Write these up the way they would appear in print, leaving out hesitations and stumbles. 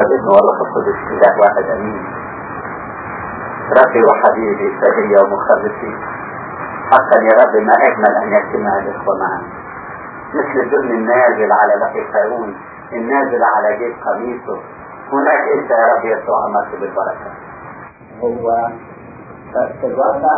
الابن والروح القدس اله واحد امين. ربي وحبيبي سيدي ومخلصي، حقا يا رب ما اجمل ان يجتمع الاخوه معا مثل الدم النازل على لحي هارون النازل على جيب قميصه. هناك انت يا رب يسوع امرت بالبركه. هو في الواقع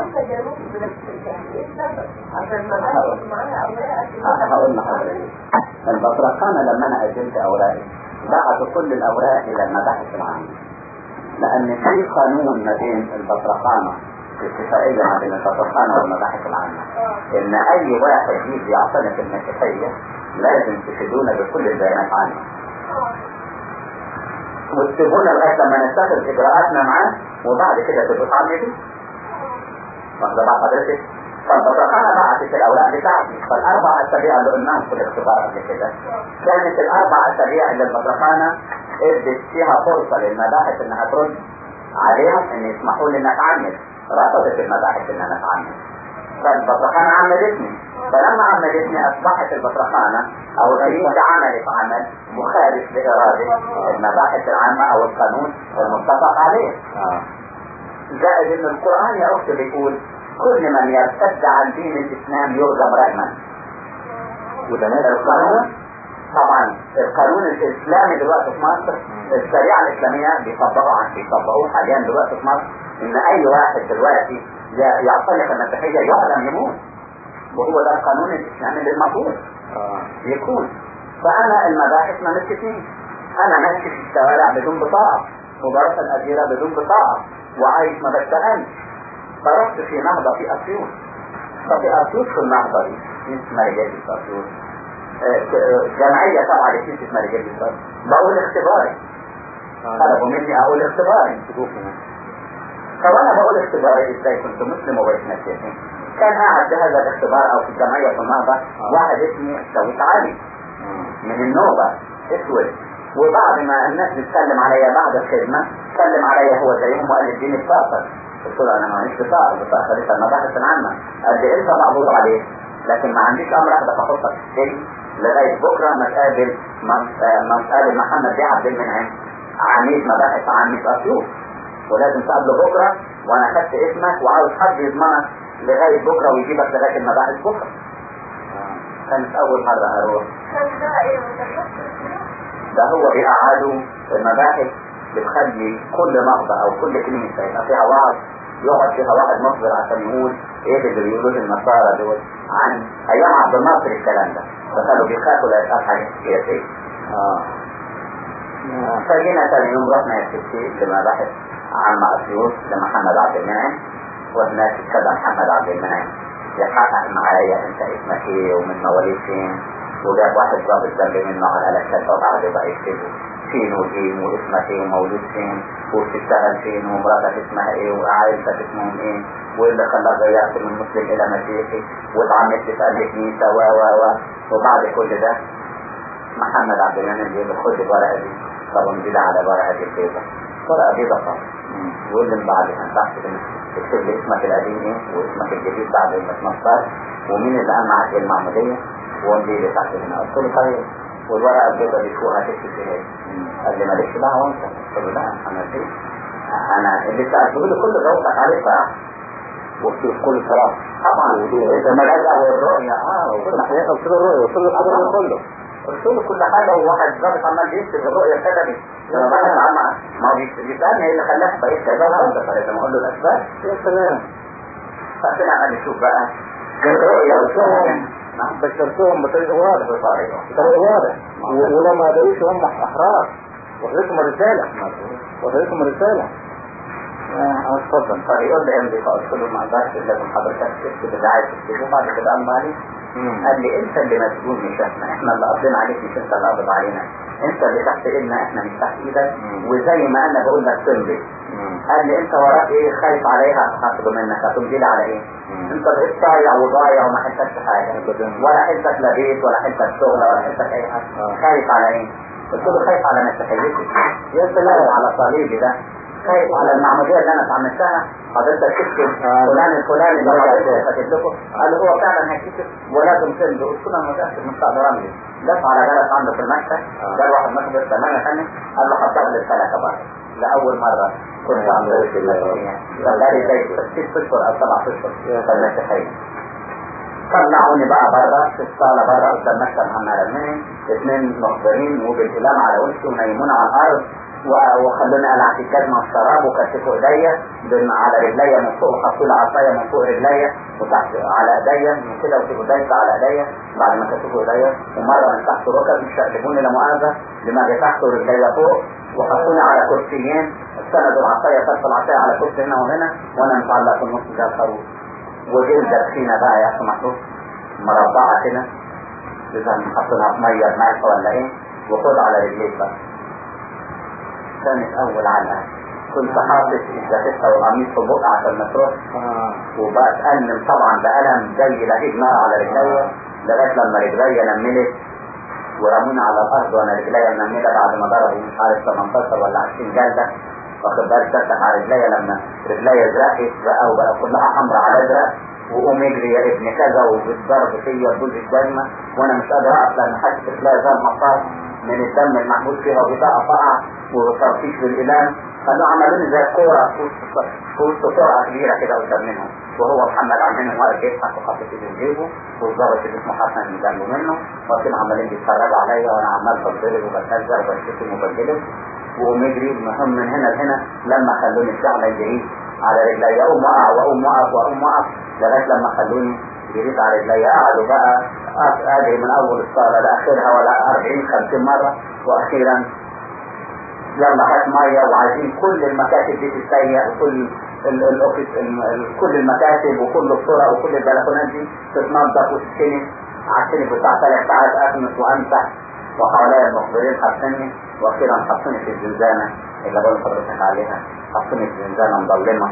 هقول لحضرتك البطرخانه لما انا اجلت اوراقي بعتوا كل الاوراق الى المباحث العامه، لان في قانون ما بين البطرخانه، اتفاقيه ما بين البطرخانه والمباحث العامه، ان اي واحد يجي يعتنق المسيحيه لازم تفيدونا بكل البيانات عنه وتسيبونا لغايه لما نتخذ اجراءاتنا معاه وبعد كده تبقوا تعملوا. واخده بقى حضرتك؟ فالبطرخانه بعتت الاوراق بتاعتي، فالاربع اسابيع اللي قلناهم في الاختبار قبل كده كانت الاربع اسابيع اللي البطرخانه ادت فيها فرصه للمباحث انها ترد عليهم ان يسمحوا لي ان اتعمل. رفضت المباحث ان انا اتعمل، فالبطرخانه عملتني. فلما عملتني اصبحت البطرخانه او الرئيس عملت عمل مخالف لاراده المباحث العامه او القانون المتفق عليه. زائد ان القران يا اختي بيقول كل من يرتد عن دين الاسلام يرجم رجما. وده القانون طبعا القانون الاسلامي دلوقتي في مصر، الشريعه الاسلاميه بيطبقوه حاليا دلوقتي في مصر، ان اي واحد دلوقتي يعتنق المسيحيه يعدم يموت، وهو ده القانون الاسلامي اللي المفروض يكون. فانا المباحث ما مسكتنيش، انا ماشي في الشوارع بدون بطاقه وبروح الأجيرة بدون بطاقه وعايش ما بشتغلش. فرحت في نهضه في اسيوط، ففي اسيوط في النهضه دي اسمها رجال اسيوط، جمعيه تبع لكنيسه اسمها رجال اسيوط، بقول اختباري، طلبوا مني اقول اختباري. فوانا بقول اختباري ازاي كنت مسلم وبقيت مسيحي، كان قاعد في هذا الاختبار او في الجمعيه في النهضه واحد اسمه شويت علي من النوبه اسود، وبعد ما الناس بتسلم عليا بعد الخدمه سلم عليا هو زيهم وقال لي اديني بطاقه. قلت له انا ما عنديش بطاقه، البطاقه لسه المباحث العامه. قال لي انت مقبوض عليك لكن ما عنديش امر اخدك احطك في السجن لغايه بكره ما تقابل محمد بيه عبد المنعم عميد مباحث عامه اسيوط، ولازم تقابله بكره وانا خدت اسمك وعاوز حد يضمنك لغايه بكره ويجيبك لغايه المباحث بكره. كانت اول مره اروح. ده هو بيقعدوا المباحث بتخلي كل نهضه او كل كلمه يبقى فيها وعظ يقعد فيها واحد مصدر عشان يقول ايه اللي بيقولوه النصارى دول عن ايام عبد الناصر الكلام ده، فكانوا بيخافوا لا يتقال حاجه سياسيه. فجينا ثاني يوم رحنا يا ستي لمباحث عن اسيوط لمحمد عبد المنعم، وهناك كذا محمد عبد المنعم يحقق معايا انت اسمك ايه ومن مواليد فين، وجاب واحد ضابط جنبي منه على الكتاب وبعد بقى يكتبه فين وفين واسمك ايه ومولود فين وبتشتغل فين ومراتك اسمها ايه وعائلتك اسمهم ايه واللي خلاك غيرت من مسلم الى مسيحي واتعمدت في قلب كنيسه وبعد كل ده محمد عبد المنعم بيقول له خد الورقه دي. طب نزيد على الورقه دي البيضاء، ورقه بيضاء طبعا، يقول لي بعدها تحت اكتب لي اسمك القديم ايه واسمك الجديد بعد ما تنصر ومين اللي قام معاك المعموديه وامضي لي تحت هنا. قلت له طيب والورقه البيضاء دي فوقها تكتب ايه؟ قال لي مالكش دعوه انت. قلت له لا انا فين؟ انا اللي سالته له كل جاوبتك عليه صراحه وفي كل صراحه طبعا المراجع والرؤيه وكل حاجه. قلت له الرؤيه وصل له الحاجه كله، قلت له كل حاجه وواحد ضابط عمال بيكتب الرؤيه الكتبي ما هو بيسالني ايه اللي خلاك بقيت كذا وكذا، فلازم اقول له الاسباب. يا سلام. فطلع قال لي شوف بقى الرؤيه بشرتهم بطريقه واضحه بطريقه واضحه ولو ما قدروش هم احرار وخليتهم رساله اتفضل. فيقول لي امضي، فقلت له ما اقدرش لازم حضرتك تكتب اللي عايز تكتبه بعد كده قام عليه. قال لي انت اللي مسؤول مش احنا اللي قضينا عليك، مش انت اللي قضيت علينا، انت اللي تحت ايدنا احنا مش تحت ايدك، وزي ما انا بقول لك تمضي. قال لي انت وراك ايه خايف عليها هاخده منك هتمضي لي على ايه؟ انت بقيت ضايع وضايع وما حلتكش حاجه ولا حلتك لا بيت ولا حلتك شغل ولا حلتك اي حاجه، خايف على ايه؟ قلت له خايف على مسيحيتي. يا سلام على صليبي ده، خايف على المعموديه اللي انا اتعمدتها حضرتك تكتب فلان الفلاني ده كاتب لكم. قال هو فعلا هيكتب ولازم تمضي. قلت له انا متاكد مش هقدر امضي. دفع على جلس عنده في المكتب، جاب واحد مخبر تمام يا فندم، قال له حضر للفلكة بره لأول مرة كنت عم بقول المسيحية فقالي زي 6 أشهر أو 7 أشهر في المسيحية. طلعوني بقى بره في الصالة بره قدام مكتب محمد رمين 2 مخبرين وبالقلم على وشي ونيمونا على الأرض وخلوني ألعب في الجزمة والشراب وكتفوا ايديا على رجليا من فوق وحطوا لي عصاية من فوق رجليا وتحت على ايديا من كده وتبقوا دايسة على ايديا بعد ما كتفوا ايديا ومرة من تحت ركب مش شقلبوني لا مؤاخذة لما تحت ورجليا فوق وحطوني على كرسيين استندوا العصاية تحت العصاية على كرسي هنا وهنا وانا متعلق في النص ده الخروف وجلدة تخينة بقى يا اخي محطوط مربعة كده إذا حطينها في مية بملح ولا ايه وخد على رجليك بقى. كانت اول علقة كنت حاطط الجاكيتة والقميص في بقى عشان ما تروح وبتألم طبعا بألم زي لقيت نار على رجليا لغاية لما رجليا نملت ورموني على الارض وانا رجليا منملة بعد ما ضربوا مش عارف 18 ولا 20 جلدة واخد بالك تفتح على رجليا لما رجليا زرقت بقى وبقى كلها حمرا على ازرق وقوم يجري يا ابن كذا وبالضرب فيا بجزء الدم وانا مش قادر اقف لان حاسس رجليا زي المطار من الدم المحبوس فيها وبطاقة فقع وترفيش بالإلام خلوا عملوني زي الكورة في وسط سرعة كبيرة كده قدام منهم وهو محمد عمهم واقف يضحك وحاطط ايده في جيبه والظابط اللي اسمه حسن اللي جنبه منه واقفين عمالين بيتفرجوا عليا وانا عمال بتضرب وبتهزر وبشتم وبجلد وقوم يجري المهم من هنا لهنا لما خلوني الشعب يجري على رجلي اقوم وقع واقوم وقف واقوم وقف لغايه لما خلوني جريت على رجلي قعدوا بقى اجري من اول الصاله لاخرها ولا 40-50 مره واخيرا يلا هات ميه وعايزين كل المكاتب دي تتسيق وكل الاوفيس كل المكاتب وكل الطرق وكل البلكونات دي تتنظف وتتكنس عشان بتاع 3 ساعات اكنس وامسح وحواليا المخبرين حاطيني واخيرا حطوني في الزنزانه اللي بقول لحضرتك عليها حطوني في زنزانه مظلمه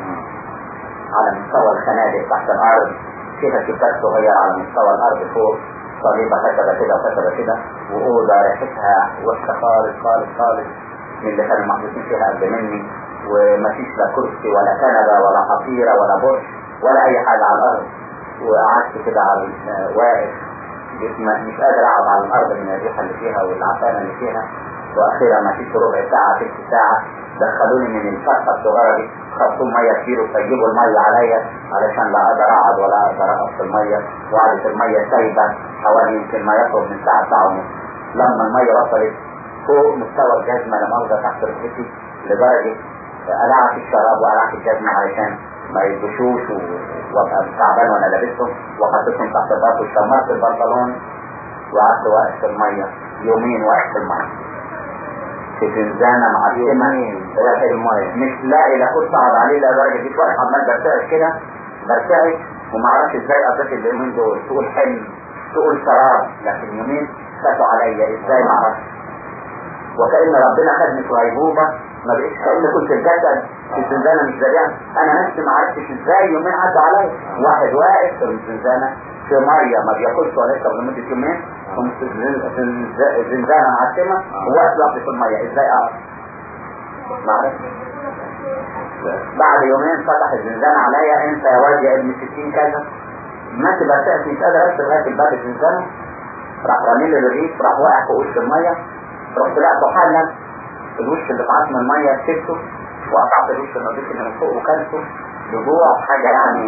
على مستوى الخنادق تحت الارض فيها شباك صغير على مستوى الارض فوق صليبه كتبه كده وكتبه كده واوضه ريحتها وحشه خالص خالص خالص من اللي كانوا محبوسين فيها قبل مني ومفيش لا كرسي ولا كنبه ولا حصيره ولا برش ولا اي حاجه على الارض وقعدت كده على واقف مش قادر اقعد على الارض من الريحه اللي فيها والعفانه اللي فيها واخيرا ما فيش ربع ساعه 6 ساعه دخلوني من الفتحه الصغيره دي خدوا ميه كتير وسيبوا الميه عليا علشان لا اقدر اقعد ولا اقدر اقف في الميه وقعدت الميه سايبه حوالي يمكن ما يقرب من ساعه ونص لما الميه وصلت فوق مستوى الجزمه لا مؤاخذه تحت ركبتي لدرجه قلعت الشراب وقلعت الجزمه علشان ما يبشوش وابقى تعبان وانا لابسهم وحطيتهم تحت الباط وشمرت البنطلون وقعدت واقف في الميه يومين واقف في الميه في زنزانه معلمه في الميه مش لاقي لا كنت اقعد عليه لدرجه دي واقف عمال برتعش كده برتعش وما اعرفش ازاي قضيت اليومين دول تقول حلم تقول شراب لكن يومين فاتوا عليا ازاي ما اعرفش وكأن ربنا خدني في غيبوبة ما بقيتش كأن كنت الجسد في الزنزانة مش زريعة انا نفسي ما عرفتش ازاي يومين عدوا عليا واحد واقف في الزنزانة في مية ما بياكلش ولا يشرب لمدة يومين في الزنزانة معتمة وواقف لوحدي في المية ازاي اعرف ما عرفتش بعد يومين فتح الزنزانة عليا انت يا واد يا ابن 60 كذا ما تبقى تأتي مش قادر اكتب لغاية الباب الزنزانة راح رميلي الرغيف راح واقع في وش المية رحت لقيته حالا الوش اللي طلعت من المية سبته وقطعت الوش النظيف اللي من فوق وكلته بجوع حاجة يعني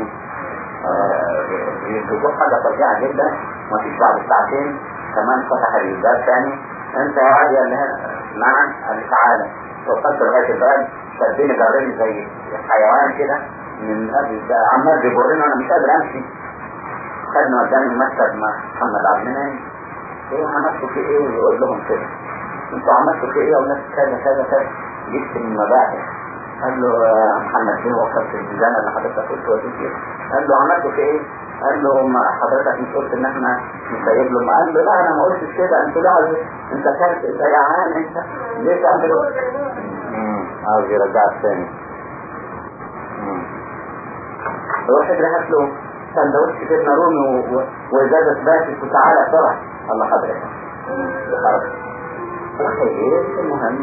بجوع حاجة فظيعة جدا مفيش بعد ساعتين كمان فتح الباب ثاني انت يا عادي قال لي نعم قال لي تعالى وصلت لغاية الباب شدني جرني زي حيوان كده من عمال بيجرني وانا مش قادر امشي خدنا قدام المكتب مع محمد عبد المنعم ايه عملتوا في ايه ويقول لهم كده انتوا عملتوا في ايه وناس كذا كذا كذا جبت من المباحث قال له محمد فين وقفت الزنزانة اللي حضرتك قلت وزيت قال له عملتوا في ايه قال له حضرتك مش قلت ان احنا نسيب له قال له لا انا ما قلتش كده انتوا لا انت كانت جعان انت ليه تعملوا عاوز يرجعك تاني روح ادري له سندوتش جبنه رومي وازازه باشا وتعالى بسرعه الله حضرتك خير المهم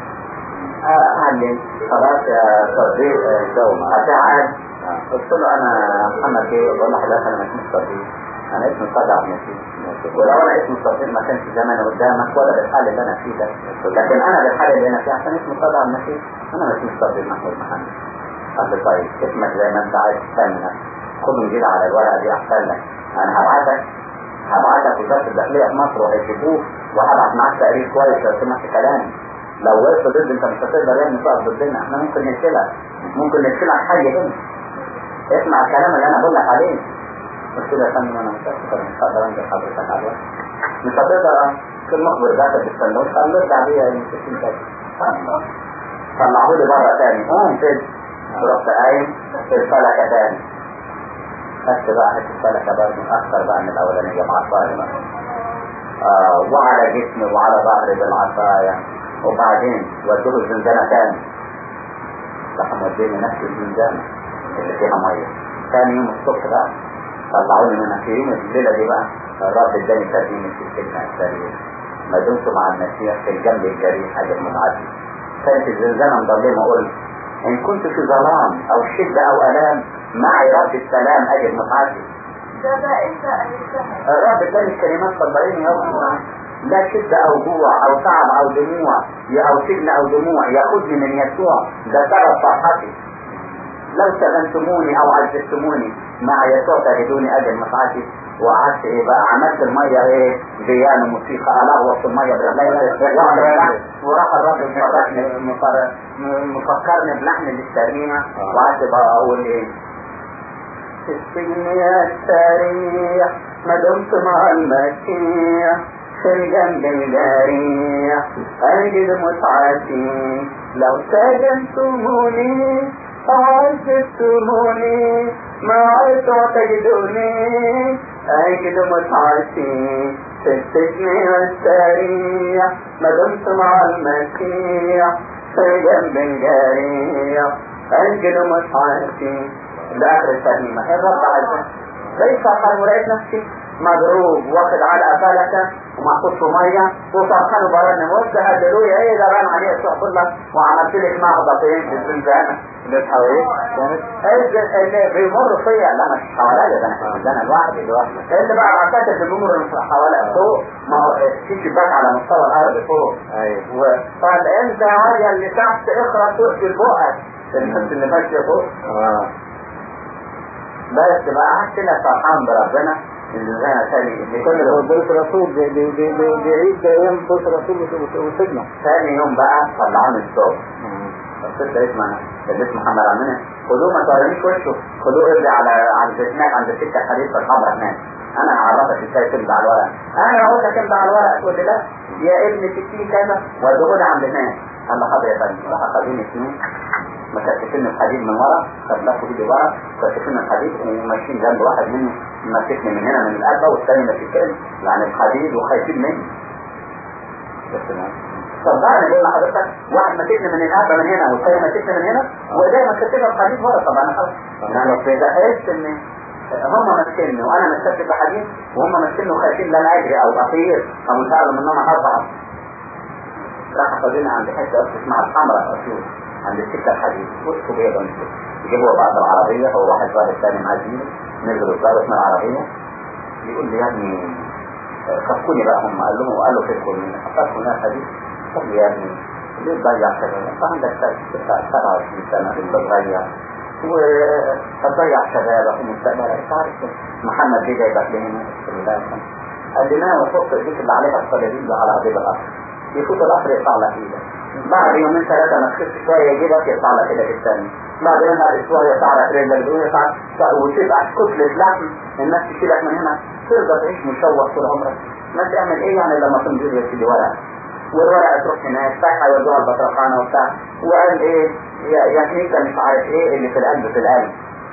أعلم خلاص يا صديق دوما أتعاد قلت له أنا محمد بيه والله حضرتك أنا مش صديق أنا اسمي صدع بنسي ولو انا اسم التطبيق ما كانش زمان قدامك ولا بالحال اللي انا فيه ده، لكن انا بالحال اللي انا فيه عشان اسم الصدى المسيح انا مش مستقبل محمود محمد. قال طيب اسمك زي ما انت عايز تستنى، خد نجيل على الورقه دي احسن لك. انا هبعتك وزاره الداخليه في مصر وهيشوفوك، وهبعت معاك تقرير كويس لو سمعت كلامي. لو وقفت ضد انت مش هتقدر يعني تقف ضدنا، احنا ممكن نشيلك حي هنا. اسمع الكلام اللي انا بقول لك عليه. قلت له يا فندم انا مش هقدر انزل حضرتك على الوقت، مش هتقدر في المخبر بتاعتك بالسندوتش، قال له ارجع بيا يعني 60 دقيقه. طلعوا لي بره تاني، قوم كده رحت قايم في الفلكه تاني. خدت بقى حته الفلكه برضه اكثر بقى من الاولانيه مع الصايمه، وعلى جسمي وعلى ظهري بالعصايه، وبعدين ودوه الزنزانه تاني. راح موديني نفس الزنزانه اللي فيها ميه. ثاني يوم الصبح بقى طلعوني منها. في يوم الليله دي بقى الرب اداني ترجمه في السجن السرير، ما دمت مع المسيح في الجنب الجريح حاجه متعدده. كانت الزنزانه مضلمه، قلت ان كنت في ظلام او شده او الام معي رب السلام اجد متعدد. ده انت قلتها. الرب اداني الكلمات صدقيني يا رب، لا شدة او جوع او تعب او دموع او سجن او دموع ياخذني من يسوع، ده سبب فرحتي. لو سجنتموني او عذبتموني مع يسوع تجدوني اجل متعدد. وقعدت ايه بقى، عملت الميه ايه بيانو موسيقى، الغوص الميه برجلي، وراح الرب مفكرني بلحن للترنيمه. وقعدت بقى اقول ايه، في السجن يا السريع ما دمت مع المسيح، في الجنب الجريح أجد متعتي. لو سجنتموني أو عذبتموني معي تجدوني أجد متعتي. في السجن والسريع ما دمت مع المسيح، في الجنب الجريح أجد متعتي. لآخر الترنيمة الرب عزيز ليس قد ولقيت نفسي مضروب واخد على فلكة ومحطوط في مية وفرحان وبرنم وقلت هللويا ايه ده ران عليه الصح كله، وعملت لك نهضتين في الزنزانة اللي حواليك اللي بيمر فيا. لا مش حواليا، ده انا في الزنزانة لوحدي اللي بقى عكاتب بيمر حواليا فوق، ما هو في شباك على مستوى الارض فوق. ايوه طيب انت يا وليا اللي تحت اقرا تقفل بقك الناس اللي ماشيه فوق. بس بقى قعدت كده فرحان بربنا اللي انا ثاني اللي كل بيت رسول بيعيد ايام بيت رسول وسجنه. ثاني يوم بقى طلعوني الصبح، قلت اسمع البيت محمد عمنا خدوه ما تورينيش وشه، خدوه ارجع على هناك عند السكه الحديث الحمراء هناك، انا هعرفك ازاي تمضي على الورق. انا اقول لك امضي على الورق، تقول لي لا يا ابني 60 كذا ودخل عند هناك. قال له حاضر يا فندم. راح خدوني اثنين مكتفين الحديد من ورا، خدناه ايدي ورا مكتفين الحديد وماشيين جنب واحد مني ماسكني من هنا من القلبه والثاني ماسكني يعني الحديد وخايفين مني. بس صدقني بقول لحضرتك واحد ماسكني من القلبه من هنا والثاني ماسكني من هنا وايديا مكتفين الحديد ورا. طب انا خلاص انا حسيت ان هم ماسكني وانا ماسك الحديد وهم ماسكني وخايفين لا انا اجري او اطير او مش عارف ان انا هربع. راح خدوني عند حته اسمها الحمراء اسيوط عند السكة الحديد وقفوا بيضا يجيبوا بعض العربية، هو واحد ظاهر الثاني معزين نزلوا الظاهر من العربية. يقول لي يا ابني خفوني بقى هم، قال له فيكم من حفظكم ناس حديد. طب يا ابني ليه تضيع شباب؟ انت عندك 27 سنة بتضيع وتضيع شبابك ومستقبلك. انت عارف محمد جه جايبك لهنا بسم الله قال لي نام وحط ايديك اللي عليها الصليبين على قضيب القصر، يفوت القصر يقطع لك ايدك، بعد يومين ثلاثة ما تخف شوية يجيبك يقطع لك ايدك الثاني، بعد يوم بعد اسبوع يقطع لك رجلك دول وتبقى كتلة لحم الناس تشيلك من هنا، تقدر تعيش مشوه طول عمرك. ما تعمل ايه يعني لما تنزل يا سيدي ورقة والورقة تروح هناك فاكهة يودوها البطرقانة وبتاع وقال ايه يا كنيسة مش عارف ايه اللي في القلب في القلب.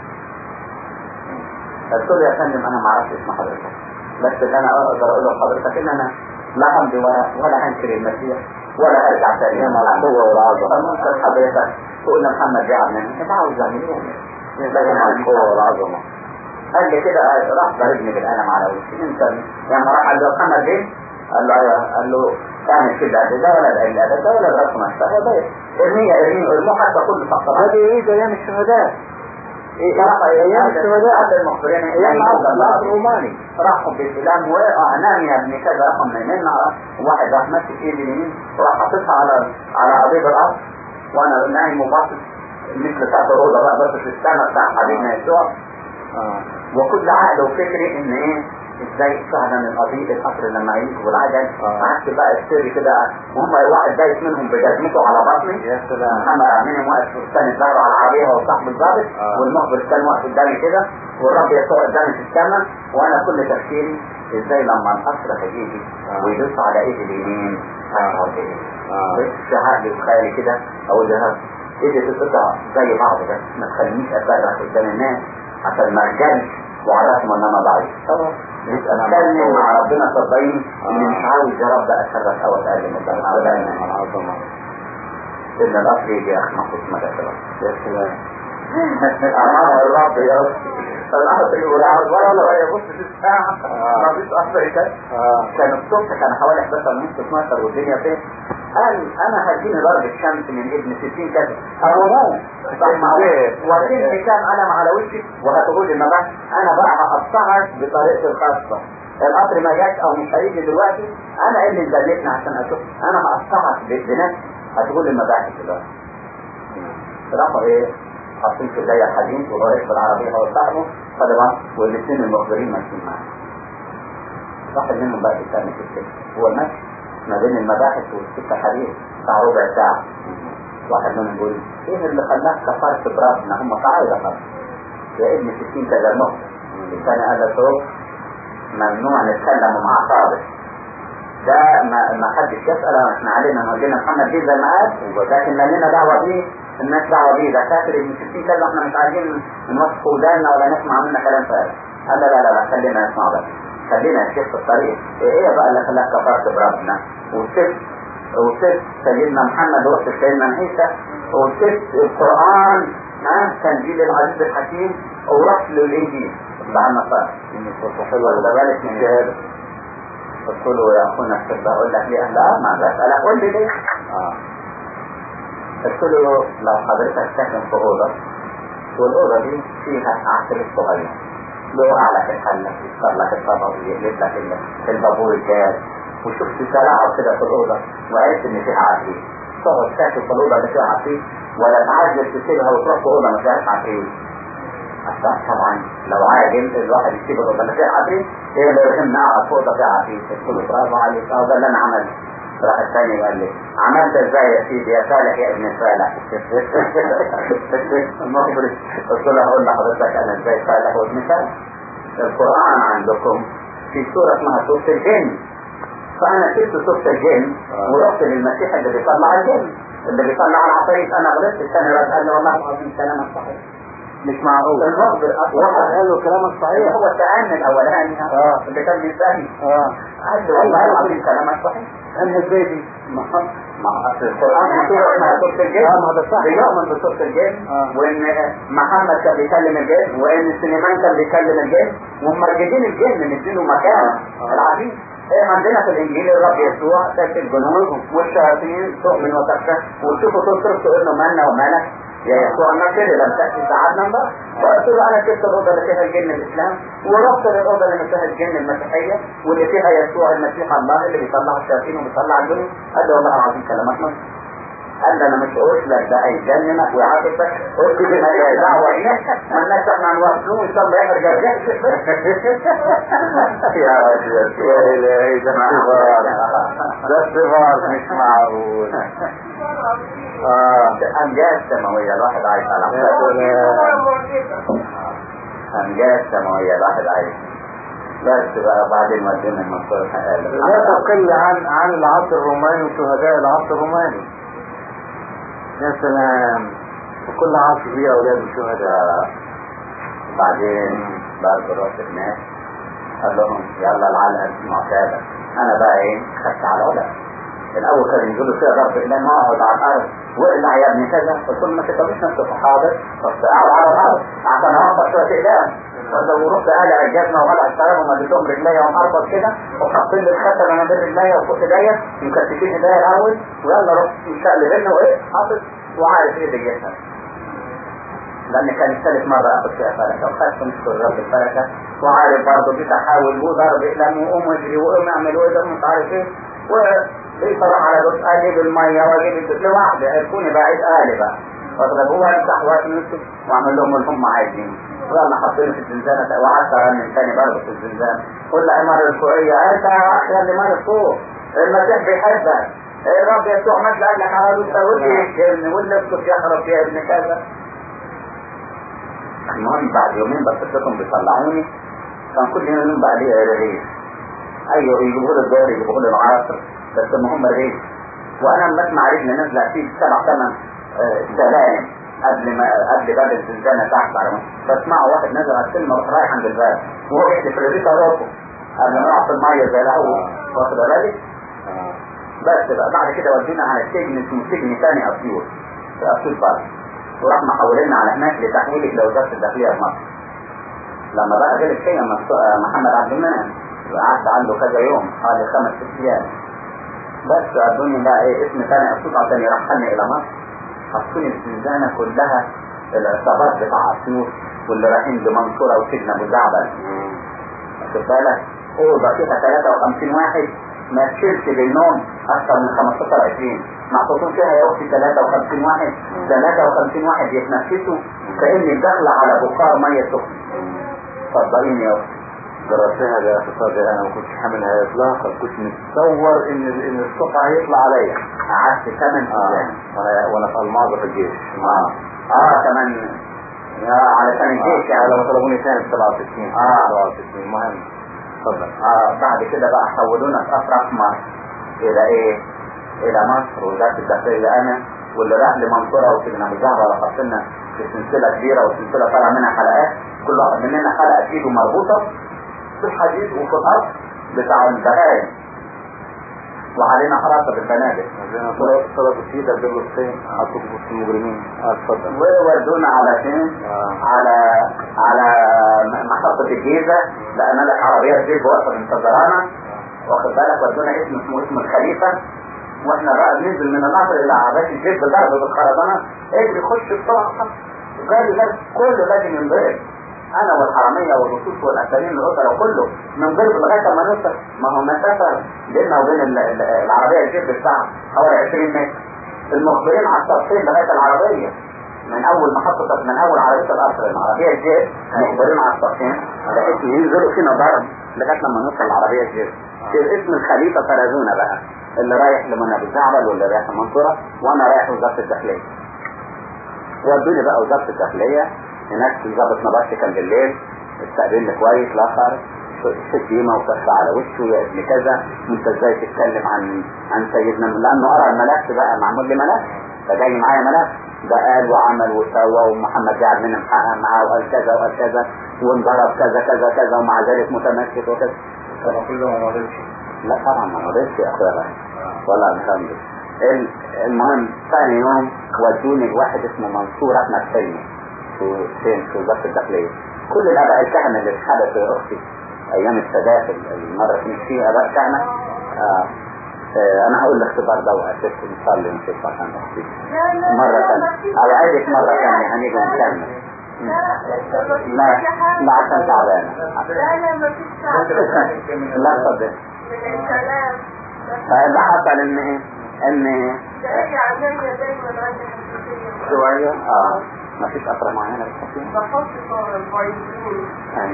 قلت له يا فندم انا ما اعرفش اسم حضرتك، بس انا اقدر اقول لحضرتك ان انا لا همضي ولا هنكر المسيح ولا ارجع تاني مع القوة والعظمة. فممكن حضرتك تقول محمد جعل مني انت عاوز اعمل ايه؟ لازم مع القوة والعظمة. قال لي كده راح ضربني بالقلم على وشي. انت يعني راح قال له محمد ايه؟ قال له ايوه. قال له تعمل كده ده ولا ده ولا الرسم نفسها ده ارميه حتى كل تحت. هذه ايه ايام الشهداء ايام الشهداء المخبرين ايام العصر الروماني راحوا بالسلام وانام يا ابني كذا رقم من واحد راح ماسك ايدي اليمين وراح حاططها على قضيب الارض وانا نايم وباصص مثل بتاعت الاوضه بقى بس في السنه بتاع حبيبنا يسوع وكل عقل وفكري ان ايه ازاي فعلا القضيب القطر لما يجوا العجل قعدت بقى اشتري كده وهم واحد دايس منهم بجزمته على بطني يا سلام محمد عمين واقف في الثاني الظهر على العربيه وصاحب الضابط والمخبر كان واقف قدامي كده والرب يسوع قدامي في السماء وانا كل تفكيري ازاي لما القطر هيجي ويدوس على ايدي اليمين هشعر ايه شهاد لي وخيالي كده اقول لها ايدي تتقطع زي بعض بس ما تخلينيش اتبرع قدام الناس عشان ما ارجعش وعرفهم ان انا ضعيف اتكلم مع ربنا صدقين اللي مش عاوز يا رب اشرف او اتقدم قدام العظمه ان الاصل يجي يا اخي محفوظ ما تشرف يا سلام امام الرب يا رب الأحد يقول عاوز ولا يبص في الساعة ما فيش أصلا كده كان الصبح كان حوالي 11:30 والدنيا فين قال أنا هديني ضربة شمس من ابن 60 كذا أمامه وكين كان علم على وشي وهتقول المباح أنا بقى هقطعك بطريقة الخاصة القطر ما جاش أو مش هيجي دلوقتي أنا اللي نزلتنا عشان أشوف أنا هقطعك بنفسي هتقول المباحث دلوقتي راحوا إيه حاطين في زي الحديد ورايح بالعربية هو صاحبه طبعا والاثنين المخبرين ماشيين معاه واحد منهم بقى الثاني في السجن هو المشي ما بين المباحث والستة حديد بتاع ربع ساعة واحد منهم يقول ايه اللي خلاك كفرت براسنا هم قاعدة خلاص يا ابن 60 كذا المخبر الثاني قال له شوف ممنوع نتكلم مع صادق ده ما حدش يسأل احنا علينا نودينا محمد دي زي ما قال لكن لنا دعوة بيه الناس دعوة بيه ده كافر ابن 60 كذا احنا مش عايزين نوصف ودانا ولا نسمع منا كلام فارغ قال لا خلينا نسمع بس خلينا نشوف الطريق ايه بقى اللي خلاك كفرت بربنا وسبت سيدنا محمد ورحت سيدنا عيسى وسبت القرآن تنزيل العزيز الحكيم ورحت للإنجيل بتاع النصارى ده بالك من شهادة قلت له يا اخونا الشباب اقول لك ليه لا ما بسألك قول لي ليه قلت له لو حضرتك ساكن في اوضه والاوضه دي فيها عسل صغير له على الحله يكسر لك الطبق ويقلب لك البابور الجاز وشفت تلاعب كده في الاوضه وعرفت ان فيها عفريت تقعد ساكن في الاوضه اللي فيها عفريت ولا تعجل تسيبها وتروح في اوضه ما فيهاش عفريت طبعا لو عاجل الواحد يسيب الاوضه اللي فيها عفريت ايه اللي يهمنا اقعد في اوضه فيها عفريت قلت له برافو عليك ده اللي انا عملته راح الثاني قال لي عملت ازاي يا سيدي يا صالح يا ابن صالح المخبر قلت له هقول لحضرتك انا ازاي صالح وابن صالح القرآن عندكم في سورة اسمها سورة الجن فانا سبت سورة الجن ورحت للمسيح اللي بيطلع الجن اللي بيطلع العفاريت انا غلطت الثاني قال لي والله العظيم كلامك صحيح مش معقول المخبر واحد قال له كلامك صحيح هو التأني الاولاني اللي كان بيسألني قال لي والله العظيم كلامك صحيح أنا البيبي ما أصل القرآن في سورة اسمها سورة الجن بيؤمن بسورة الجن وإن محمد كان بيكلم الجن وإن سليمان كان بيكلم الجن ومرجدين الجن نديله مكان العظيم عندنا في الإنجيل الرب يسوع ساكت الجنود والشياطين تؤمن وتخشى وتشوفوا تصرفوا إنه مالنا ومالك يا يسوع ما كده لم تأتي ساعدنا بقى فقلت له أنا كنت الأوضة اللي فيها الجن الإسلام ورحت للأوضة اللي فيها الجن المسيحية واللي فيها يسوع المسيح الله اللي بيطلع الشياطين وبيطلع الجن قال له والله العظيم كلامك مصر قال له أنا مش قلت لك ده هيجننك ويعاقبك قلت لي ما ليش دعوة إياك ما الناس احنا هنوصلوه إن شاء الله يرجع يا إلهي ده اختبار مش معقول أمجاد سماوية الواحد عايش على أمجاد سماوية الواحد عايش بس بقى بعدين ودينا المنصور لا تقل عن العصر الروماني وشهداء العصر الروماني يا سلام وكل عصر فيه أولاد الشهداء بعدين بعد راس الناس قال لهم يلا العلقة المعتادة أنا بقى إيه خدت على العلقة الأول كان يقولوا فيها ضرب إلى ما أقعد على الأرض وإلا يا ابني كذا قلت لهم ما تكتبوش نفسك حاضر بس أقعد على الأرض عشان أوقف شوية إقلام ولو رحت أهل عجازنا وغلع السلام وما اديتهم رجليا ومحربط كده وحاطين لي الختم أنا بين رجليا وفوق إيديا مكتفين إيديا الأول ويلا رحت مشقلب لنا وإيه حاطط وعارف إيه ديتها لان كانت ثالث مرة اخذ فيها فلكة، وخدت نشكر الرب الفلكة، وعارف برضه بتحاول وضرب اقلام وقوم واجري وقوم اعمل وده مش عارف ايه، وبيطلع على جزء اجيب المية واجيب لوحدي، هيكوني بعيد اهلي بقى، واضربوها امسح واتنسك واعمل لهم اللي هم عايزين، ويلا حاطيني في الزنزانة، وقعدت ارنم تاني برضه في الزنزانة، كل عمارة الفوقية انت يا اخي اللي مال فوق، المسيح بيحبك، الرب يسوع مثل قال لك عملوا سويتي يشكرني واللي اسكت يخرب فيها ابن كذا. المهم بعد يومين بصيتهم بيطلعوني، كان كل يوم بقى لي رغيف، ايوه يجيبوا لي الدور يجيبوا لي العصر، بس المهم رغيف، وانا لما اسمع رجلي نازله فيه 7-8 سلالم قبل باب الزنزانه تحت على مصر، بسمعه واحد نازل على السلم اروح رايح عند الباب وهو بيحكي في الرغيف اروحه قبل ما اقع في الميه زي الاول، واخد بالك؟ بس بقى بعد كده ودينا على سجن اسمه سجن ثاني اسيوط في اسيوط بقى، وراح محولنا على هناك لتحويلك لوزارة الداخلية في مصر. لما بقى جالت فيا محمد عبد المنعم قعدت عنده كذا يوم حوالي 5-6 ايام، بس ادوني بقى ايه اسم ثاني اسيوط عشان يرحلني الى مصر، حطوني في الزنزانة كلها العصابات بتاع اسيوط واللي رايحين بمنصورة وسجن ابو زعبل، واخد بالك؟ اوضه فيها 53 واحد ما تشيلش بالنوم اكثر من 15-20، محطوطين فيها يا اختي 53 واحد، 53 واحد يتنفسوا كأني داخله على بخار ميه سخنه. اتفضليني يا اختي. جربتها يا اخي صادق، انا ما كنتش حاملها اطلاقا، كنت متصور ان الصبح هيطلع عليا. قعدت 8 ايام وانا في الماضي في الجيش. كمان علشان الجيش يعني لما طلبوني ثاني في 67. 67 مهم. اتفضل. بعد كده بقى حولونا في افرق مصر الى ايه؟ الى مصر وزارة الداخلية انا واللي راح لمنصورة وسجن ابو زهرة وحطينا في سلسلة كبيرة وسلسلة طالع منها حلقات، كل واحد مننا حلقة ايده مربوطة في الحديد وفي الارض بتاع البهايم، وعلينا حراسة بالبنادق. طلبوا السيدة قبل الصين حطوا في وسط المجرمين. اتفضل. وودونا على فين؟ على محطة الجيزة، لأن لك عربية جيب واقفة منتظرانا، واخد بالك؟ ودونا اسمه اسم الخليفة، واحنا بقى بننزل من النهر الى عربية الجيب بضرب بالخربانة، اجري خش بسرعة، جاري كله لازم ينضرب، انا والحرامية والرصوص والاسالين الاسرة وكله ننضرب لغاية ما نوصل، ما هو مسافة بيننا وبين العربية الجيب بتاعها حوالي 20 متر، المخبرين على الطرفين لغاية العربية، من اول محطة من اول عربية القصر العربية الجيب مخبرين على الطرفين بحيث ينزلوا فينا ضرب لغاية لما نوصل العربية الجيب. في اسم الخليفة فرزونا بقى، اللي رايح لمنى ابو زعبل واللي رايح المنصورة، وانا رايح وزارة الداخلية. ودوني بقى وزارة الداخلية، هناك ضابط نبطي كان بالليل استقبلني كويس، الاخر شتيمة وكف على وشه يا ابن كذا، وانت ازاي تتكلم عن سيدنا، لانه ارى الملف بقى معمول لي ملف، فجاي معايا ملف ده قال وعمل وسوى، ومحمد قاعد من محقق معاه وقال كذا وقال كذا وانضرب كذا كذا كذا، ومع ذلك متمسك وكذا. كله ما مرضش. لا طبعا ما مرضش يا اخويا ولا الحمد. المهم ثاني يوم ودوني لواحد اسمه منصور احمد حلمي في وزارة الداخلية. كل الاباء الكهنة اللي اتحدثوا يا اختي ايام السادات المرة كنت فيها اباء كهنة، انا هقول الاختبار ده واسفت نصلي ونشوف عشان اختي مرة ثانية او عيدك مرة ثانية هنيجي نكمل. لا عشان تعبانة. لا تصدق اللي حصل ان شوية ما فيش أطرة معينة بالتحكيم. بحط صور البايزين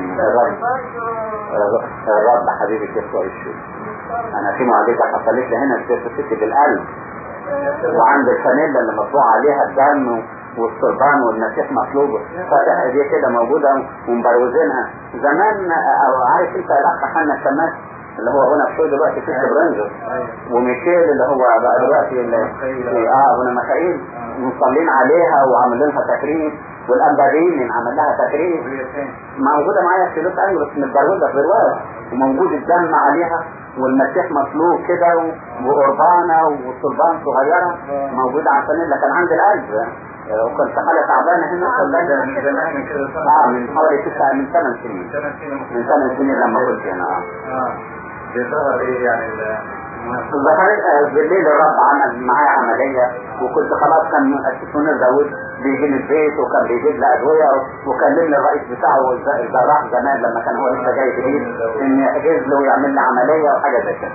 الرب حبيبي كيف وعيشه. أنا في معجزة حصلت لي هنا في ستي بالقلب، وعند الفانيلا اللي مطبوع عليها الدم والصربان والمسيح مطلوبه، فتح دي كده موجودة ومبروزينها زمان. عارف انت الأخ حنا الشماس اللي هو هنا في شو دلوقتي في برنجر، وميشيل اللي هو بقى دلوقتي هنا مخايل مصلين عليها وعمل لها تكريم، والأنبارين عمل لها تكريم موجودة معايا في لوس أنجلوس متبروزة في رواية، وموجود الدم عليها والمسيح مطلوب كده وقربانة وصلبان صغيرة موجودة على الفانيلا. كان عند القلب وكنت حالة تعبانة هنا من زمان كده من حوالي 8 سنين. من 8 سنين لما كنت هنا بيظهر ايه يعني ظهرت بالليل الرب عمل معايا عملية، وكنت خلاص كان السكون داود بيجي من البيت وكان بيجيب لي أدوية، وكلمني الرئيس بتاعه الجراح زمان لما كان هو لسه جاي جديد إن يحجز له ويعمل لي عملية وحاجة زي كده.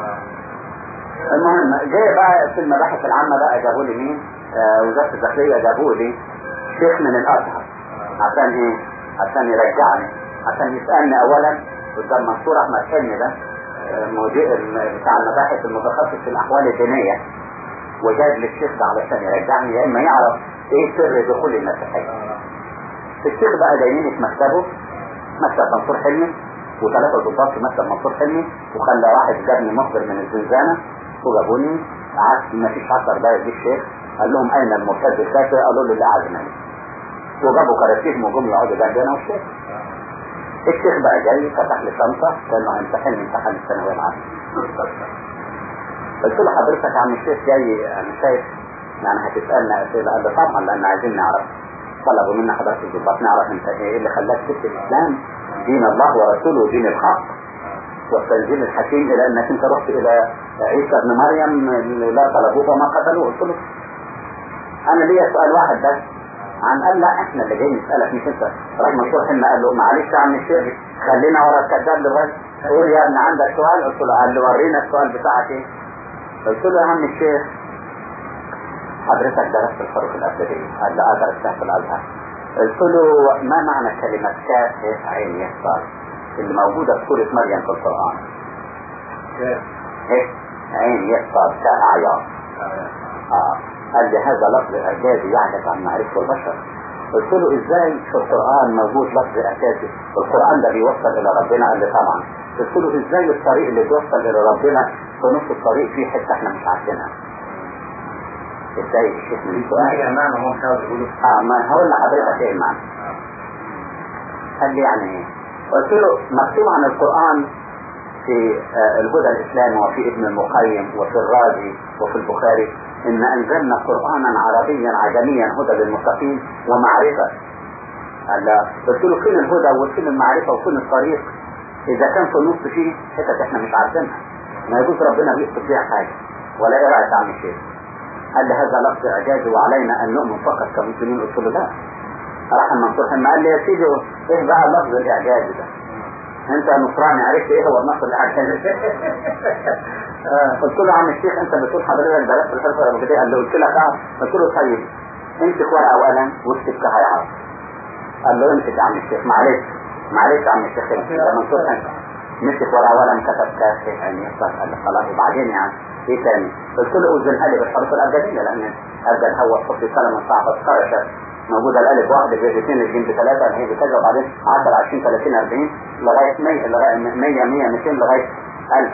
المهم جاي بقى في المباحث العامة بقى جابوا لي مين؟ وزارة الداخلية جابوا لي شيخ من الأزهر عشان إيه؟ عشان يرجعني، عشان يسألني أولا قدام منصور أحمد حلمي ده مدير بتاع المباحث المتخصص في الأحوال الدينية، وجاب لي الشيخ ده علشان يرجعني يا إما يعرف إيه سر دخول المسيحية. الشيخ بقى جايين في مكتبه، مكتب منصور حلمي، وثلاثة ضباط في مكتب منصور حلمي، وخلى واحد جابني مخبر من الزنزانة وجابوني، قعدت ما فيش 10 دقايق جه الشيخ قال لهم أين المرتد الكافر؟ قالوا له اللي قاعد هنا، وجابوا كراسيهم وجم يقعدوا جنبي أنا والشيخ. الشيخ بقى جاي فتح لي شنطة كانوا هيمتحنني امتحان الثانوية العامة. قلت له حضرتك يا عم الشيخ جاي انا شايف يعني هتسألنا اسئلة؟ قال لي طبعا لان عايزين نعرف، طلبوا منا حضرتك الضباط نعرف انت ايه اللي خلاك تكتب الاسلام دين الله ورسوله ودين الحق والتنزيل الحكيم الى انك انت رحت الى عيسى ابن مريم لا طلبوه وما قتلوه. قلت له انا ليا سؤال واحد بس قال لا احنا اللي جايين نسألك مش انت. راح منصور حلمي قال له معلش يا عم الشيخ خلينا ورا الكذاب لغايه قول يا ابني عندك سؤال. قلت له قال لي ورينا السؤال بتاعك ايه. قلت له يا عم الشيخ حضرتك درست الحروف الابجديه؟ قال لي درستها في الازهر. قلت له ما معنى كلمه كاف عين يسار اللي موجوده في سوره مريم في القران؟ ايه عين يسار كاف عيار. قال لي هذا لفظ اعجازي يعجز عن معرفه البشر. قلت له ازاي في القرآن موجود لفظ اعجازي؟ القرآن ده بيوصل الى ربنا. قال لي طبعا. قلت له ازاي الطريق اللي بيوصل الى ربنا في نص الطريق فيه حته احنا مش عارفينها؟ ازاي الشيخ من سؤال معنى هم كانوا بيقولوا ما هقول لحضرتك ايه المعنى. قال لي يعني ايه؟ قلت له مكتوب عن القرآن في الهدى الاسلامي وفي ابن المقيم وفي الرازي وفي البخاري إن أنزلنا قرآنا عربيا عجميا هدى للمتقين ومعرفة. قال لا. قلت له فين الهدى وفين المعرفة وفين الطريق إذا كان في النص فيه حتت إحنا مش عارفينها ما يجوز ربنا بيكتب فيها حاجة ولا إيه رأيك عن الشيء؟ قال لي هذا لفظ إعجازي وعلينا أن نؤمن فقط كمسلمين. قلت له لا. راح المنصور حلمي قال لي يا سيدي إيه بقى اللفظ الإعجازي ده؟ أنت نصراني عرفت إيه هو النص الإعجازي؟ قلت له عم الشيخ انت بتقول حضرتك درست الحرف الابجديه؟ قال له قلت لك قلت له طيب امسك ورقه وقلم واكتب كهيعرف. قال له امسك يا عم الشيخ معلش يا عم الشيخ ده منصور انت. مسك ورقه وقلم كتب كاف يعني يحصل. قال له خلاص وبعدين يعني ايه تاني؟ قلت له اوزنها لي بالحروف الابجديه لان ابجد هو الصف كلمه صعبه خرجت موجوده الالف واحد بجزئين الجيم بثلاثه الهي بكذا وبعدين 10 20 30 40 لغايه 100 لغايه 100 100 200 لغايه 1000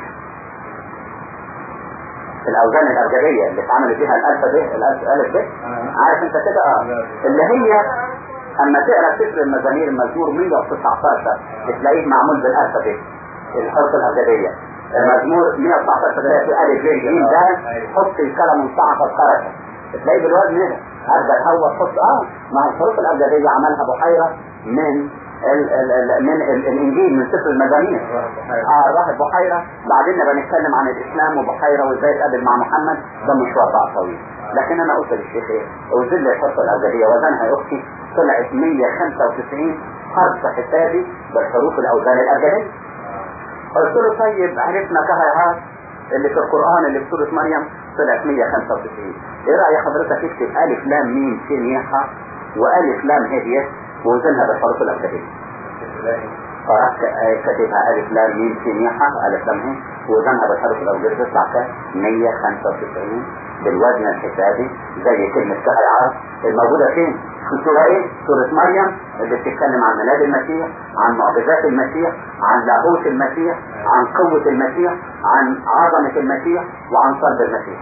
الاوزان الابجديه اللي اتعمل فيها الالف ب الالف ب عارف انت كده اللي هي اما تقرا سفر المزامير المزمور 119 بتلاقيه معمول بالالف ب الحروف الابجديه. المزمور 119 تلاقي في الف ب ج ده حط الكلمه مصعبه خرجت تلاقيه بالوزن هنا ابدا هو تحط مع الحروف الابجديه عملها بحيره من الانجيل من سفر المزامير. راحت بحيرة. بعدين نبقى نتكلم عن الاسلام وبحيرة وازاي اتقابل مع محمد. ده مشوار بقى طويل. لكن انا قلت للشيخ ايه اوزن لي الحصة الابجدية وزنها يا اختي طلعت 195 حرف حسابي بالحروف الاوزان الابجدية. قلت له طيب عرفنا كهيعات اللي في القرآن اللي في سورة مريم طلعت 195. ايه رأي حضرتك تكتب الف لام ميم سين يحا والف لام هدية ووزنها بالحروف الابجديه. فرحت كاتبها الف لام ميم سين يحا الف لام هي ووزنها بالحروف الابجديه تطلع 195 بالوزن الحسابي زي كلمه كهيعات الموجوده فين؟ في سوره ايه؟ سوره مريم اللي بتتكلم عن ميلاد المسيح، عن معجزات المسيح، عن لاهوت المسيح، عن قوه المسيح، عن عظمه المسيح، وعن صلب المسيح.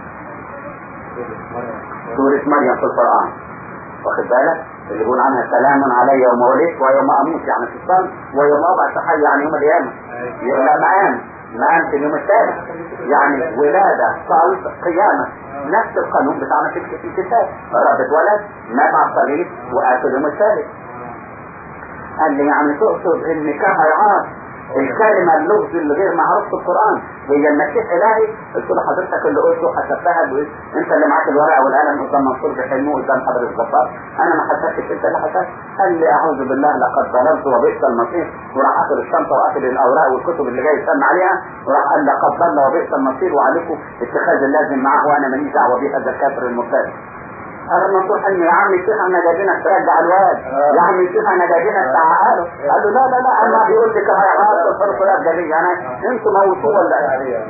سوره مريم في القران واخد بالك اللي يقول عنها سلام علي يوم ولدت ويوم اموت يعني في الصلب ويوم ابعث حي يعني يوم القيامه. يبقى مقام في اليوم الثالث يعني ولاده صلب قيامه نفس القانون بتاعنا في الكتاب. الرب اتولد مات على الصليب وقام في اليوم الثالث. قال لي يعني تقصد ان كهيعات الكلمة اللغز اللي غير معروف في القرآن هي المسيح إلهي. قلت له حضرتك اللي قلته حسبتها انت اللي معاك الورقة والقلم قدام منصور بحلمه قدام حضر الزفار، انا ما حسبتش انت اللي حسبت. قال لي اعوذ بالله لقد ضللت وبئس المصير، وراح اخذ الشنطة واخذ الاوراق والكتب اللي جاي يسمع عليها وراح قال لقد ضل وبئس المصير وعليكم اتخاذ اللازم معه وانا ماليش دعوه بيه هذا الكافر المرتد. قال المنصور حلمي يا عم الشيخ انا جايبينك ترجع الواد، يا عم الشيخ انا جايبينك تعقله. قال له لا انا بيقول لك هيعرف الفرق الابجديه انا انتوا موتوه ولا ايه؟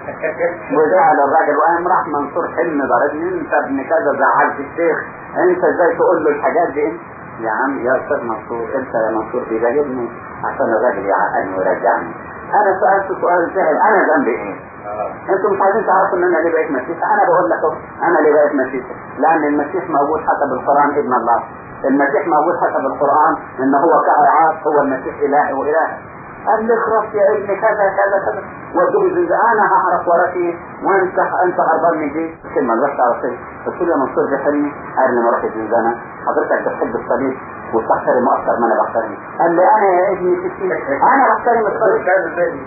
وزعل الراجل وقام راح منصور حلمي ضربني انت ابن كذا زعلت الشيخ انت ازاي تقول له الحاجات دي انت؟ يا عم يا استاذ منصور انت يا منصور بيجاوبني عشان الراجل يعقلني ويرجعني. انا سالت سؤال سهل، انا ذنبي ايه؟ انتم مش عايزين تعرفوا ان انا ليه بقيت مسيح؟ انا بقول لكم انا ليه بقيت مسيح؟ لان المسيح موجود حسب القرآن ابن الله، المسيح موجود حسب القرآن ان هو كعاد هو المسيح الهي واله. قال لي اخرس يا ابني كذا كذا كذا ودوه زي انا هعرف وراكي وانت هربان من دي كلمه بس تعرفي. قلت له يا منصور بحلمي قال لي ما رحت الزنزانه حضرتك بتحب الصليب وتحترم اكثر ما انا بحترم. قال لي انا يا ابني انا بحترم الصليب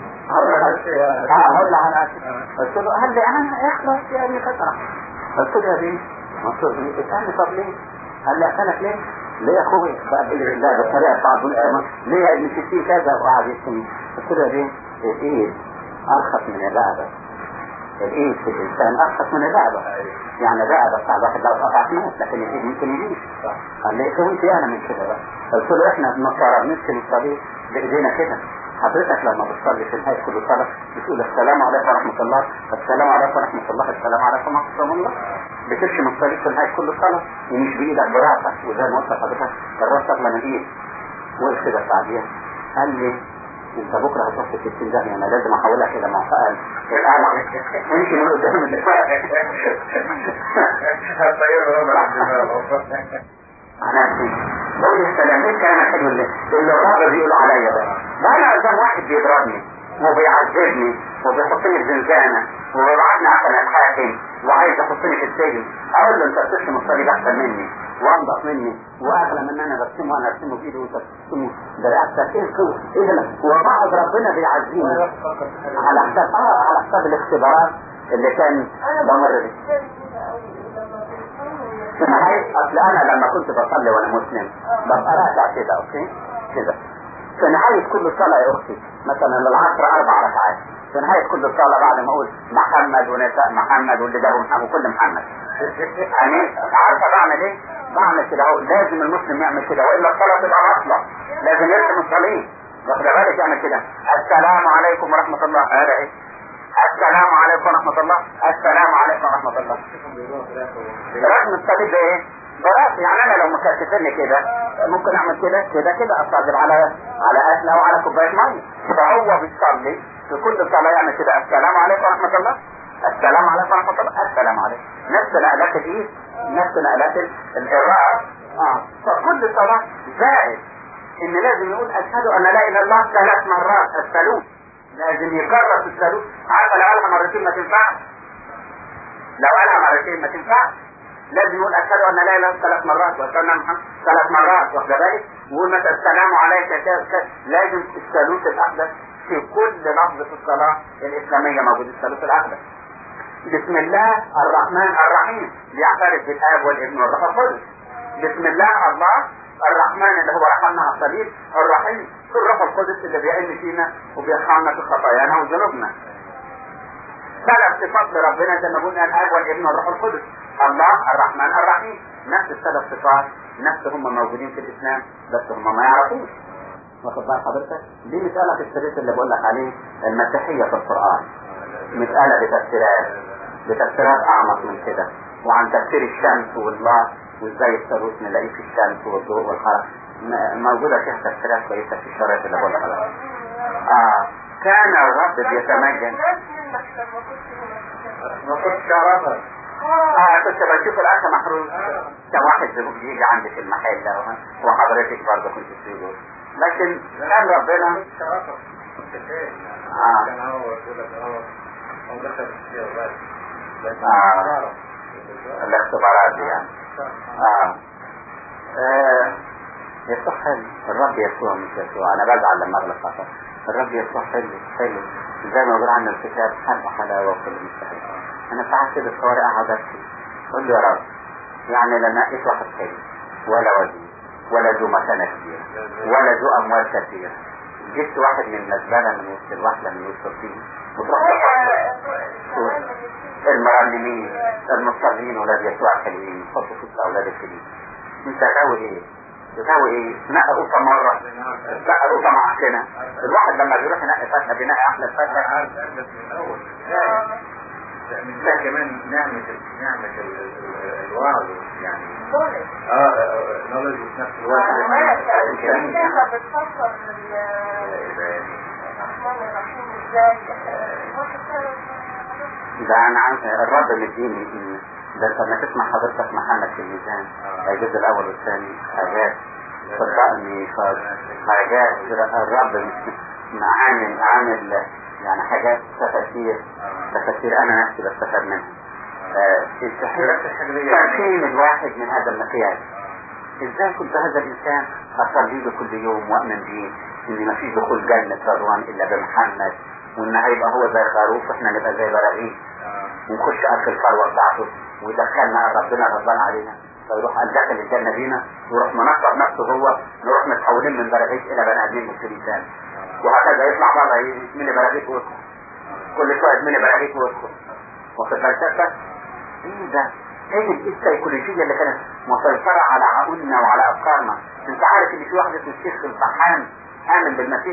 هقول له على قلت له قال لي انا اخرس يا ابني كثره. قلت له يا بيه منصور قال لي طب ليه؟ قال لي اكلك ليه؟ ليه يا اخوي؟ لا بالطريقه بتاعت ليه يا ابن ستين كذا وقعد يسمي. قلت له يا بيه الايد ارخص من الرقبه، الايد في الانسان ارخص من الرقبه، يعني الرقبه بتاع الواحد لو قطعت موت لكن الايد ممكن يجيب. قال لي فهمت انا من كده بقى. قلت له احنا بنصارى بنسكن الصليب بايدينا كده. حضرتك لما بتصلي في نهايه كل صلاه بتقول السلام عليكم ورحمه الله، السلام عليكم ورحمه الله، السلام عليكم ورحمه الله. بترشم الصليب في نهايه كل صلاه ومش بايدك براسك، وزي ما قلت لحضرتك الراس اغلى من الايد. وقف كده بعديها قال لي انت بكره هتروح في 60 داهيه انا لازم احولها كده مع فقال القلم امشي من قدام الدفاع انا بقول السلام ايه الكلام الحلو اللي الرابع بيقولوا عليا بقى انا قدام واحد بيضربني وبيعذبني وبيحطني في زنزانه وبيبعتني عشان الحاكم وعايز يحطني في السجن. اقول له انت بترسم الصليب احسن مني وانضف مني واغلى من انا برسمه وانا ارسمه بايدي وانت بترسمه ده ايه القوه ايه ده؟ وبعض ربنا بيعزيني على حساب الاختبارات اللي كان بمر بيه. في نهاية اصل انا لما كنت بصلي وانا مسلم ببقى راجع كده اوكي كده في نهاية كل صلاة يا اختي مثلا للعصر 4 ركعات في نهاية كل صلاة بعد ما اقول محمد ونساء محمد واللي جابوا محمد وكل محمد يعني عارفة بعمل ايه؟ بعمل كده اهو. لازم المسلم يعمل كده والا الصلاة تبقى باطلة. لازم يرسم الصليب واخد بالك يعمل كده السلام عليكم ورحمة الله هذا ايه؟ السلام عليكم ورحمة الله السلام عليكم ورحمة الله. رسم الصليب ايه؟ براس يعني انا لو مكتفني كده ممكن اعمل كده اصادر على اكل او على كوبايه ميه. فهو بيصلي في كل صلاه يعمل كده السلام عليكم ورحمه الله السلام عليكم ورحمه الله السلام عليكم. نفس نقلات الايد نفس نقلات القراءه. فكل صلاه زائد ان لازم يقول اشهد ان لا اله الا الله 3 مرات الثالوث لازم يكرر في الثالوث. عارفه لو قالها مرتين ما تنفعش ما تنفعش. لازم يقول أشهد أن لا إله إلا الله 3 مرات وأشهد أن محمد 3 مرات واخد بالك. ويقول مثلا السلام عليك لازم الثالوث الأقدس في كل لفظ في الصلاة الإسلامية موجود الثالوث الأقدس. بسم الله الرحمن الرحيم بيعترف بالآب والابن والروح القدس. بسم الله الله الرحمن اللي هو رحمنا على الصليب الرحيم الروح القدس اللي بيعين فينا وبيرحمنا في خطايانا وذنوبنا. 3 صفات لربنا زي ما قلنا الآب والابن والروح القدس. الله الرحمن الرحيم نفس ال3 صفات نفس هم موجودين في الإسلام بس هم ما يعرفوش. واخد بال حضرتك؟ دي مسألة في الشريط اللي بقول لك عليه المسيحية في القرآن. مسألة بتفسيرات أعمق من كده وعن تفسير الشمس والله وازاي الثالوث نلاقيه في الشمس والضوء والحركة موجودة فيها تفسيرات كويسة في الشريط اللي بقول لك عليه. كان الرب بيتمجد ما كنتش تعرفها. كنت بشوف الأخ محروس كان واحد زبوك يجي عندي في المحل ده وحضرتك برضه كنت تسيبه لكن كان ربنا كان هو دخل الاختبارات دي يعني يسوع حلو. الرب يسوع مش يسوع. انا بزعل لما اغلط خطأ. الرب يسوع حلو حلو زي ما يقول عنه الكتاب حب حلاوة وكل مستحيل. انا ساعات كده الصوارئ اقعد ابكي قول له يا رب يعني لا نقيت واحد حلو ولا وزير ولا ذو مكانة كبيرة ولا ذو اموال كثيرة، جبت واحد من المزبلة من وسط الوحدة من وسط الطين وتروح المرنمين المصلين ولاد يسوع الحلوين حطوا في اولاد الحلوين. انت غاوي ايه؟ تساوي ايه؟ نقى قوطة مرة نقى قوطة معفنة. الواحد لما بيروح ينقي فتنة بينقي احلى فتنة. عارف أجلس من الأول من ده كمان نعمة الوعظ يعني نولج في نفس الوقت. انت بتفكر الرحمن الرحيم ازاي ده انا عارف الرب مديني ده انت لما تسمع حضرتك محمد في الميزان الجزء الاول والثاني حاجات صدقني حاجات الرب عامل يعني حاجات تفاسير انا نفسي بستفاد منها. تفهيم الواحد من هذا المقياس. ازاي كنت هذا الانسان اصلي له كل يوم واؤمن به ان ما فيش دخول جنة رضوان الا بمحمد، وان هيبقى هو زي خروف واحنا نبقى زي براغيث ونخش اكل الثروه بتاعته ويدخلنا ربنا غضبان علينا فيروح داخل الجنه بينا ويروح منصب نفسه هو نروح متحولين من براغيث الى بني ادمين مختلفين، وهكذا يطلع بره يتمني براغيث ويدخل كل شويه يتمني براغيث ويدخل. واخد بالك ايه ده؟ ايه السيكولوجيه اللي كانت مسيطره على عقولنا وعلى افكارنا؟ انت عارف ان في واحد اسمه الشيخ الفحام امن بالمسيح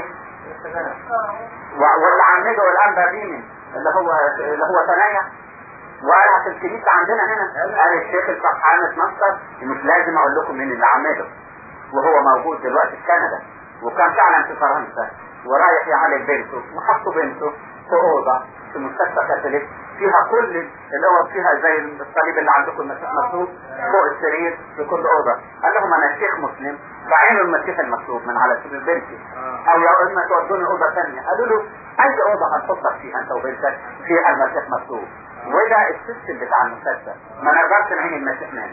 واللي عمده والان بيمن اللي هو ثنايا وقالها في الكنيسه عندنا هنا. قال الشيخ الفحام اتنصر مش لازم اقول لكم مين اللي عمده، وهو موجود دلوقتي في كندا وكان فعلا في فرنسا ورايح يعالج بنته وحطوا بنته في اوضه في مستشفى كاثوليك فيها كل اللي هو فيها زي الصليب اللي عندكم مكتوب فوق السرير في كل اوضه. قال لهم انا شيخ مسلم بعينوا المسيح المكتوب من على سرير بنتي او لو اما تودوني اوضه ثانيه. قالوا له اي اوضه هنحطك فيها انت وبنتك فيها المسيح مكتوب، وده السيستم بتاع المستشفى ما نقدرش نعين المسيح منه.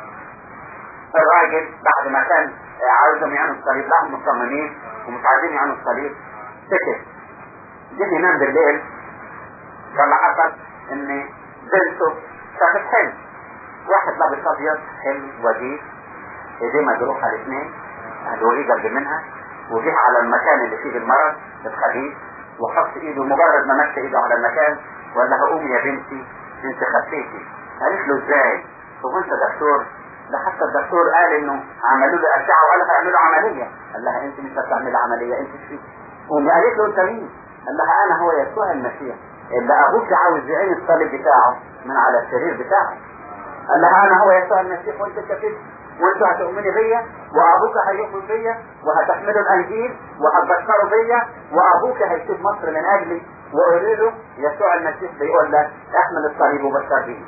الراجل بعد ما كان عاوزهم يعينوا الصليب لا مصممين ومش عايزين يعينوا الصليب سكت. جه ينام بالليل فاللي حصل ان بنته شافت حلم واحد لابس ابيض حلم وجيه ايديه مجروحه الاثنين الوليد قبل منها وجه على المكان اللي فيه المرض الخبيث وحط ايده مجرد ما مشى ايده على المكان وقال لها قومي يا بنتي انت خفيتي. قالت له ازاي؟ هو انت دكتور؟ ده حتى الدكتور قال انه عملوا له اشعه وقال لها اعملوا عمليه. قال لها انت مش هتعملي عمليه انت شفيتي. قالت له انت مين؟ قال لها انا هو يسوع المسيح اللي ابوك عاوز يعين الصليب بتاعه من على السرير بتاعه. قال لها انا هو يسوع المسيح وانت كفيت وانتوا هتؤمنوا بيا وابوك هيؤمن بيا وهتحملوا الانجيل وهتبشروا بيا وابوك هيسيب مصر من اجلي وقولوا له يسوع المسيح بيقول لك احمل الصليب وبشر بيه.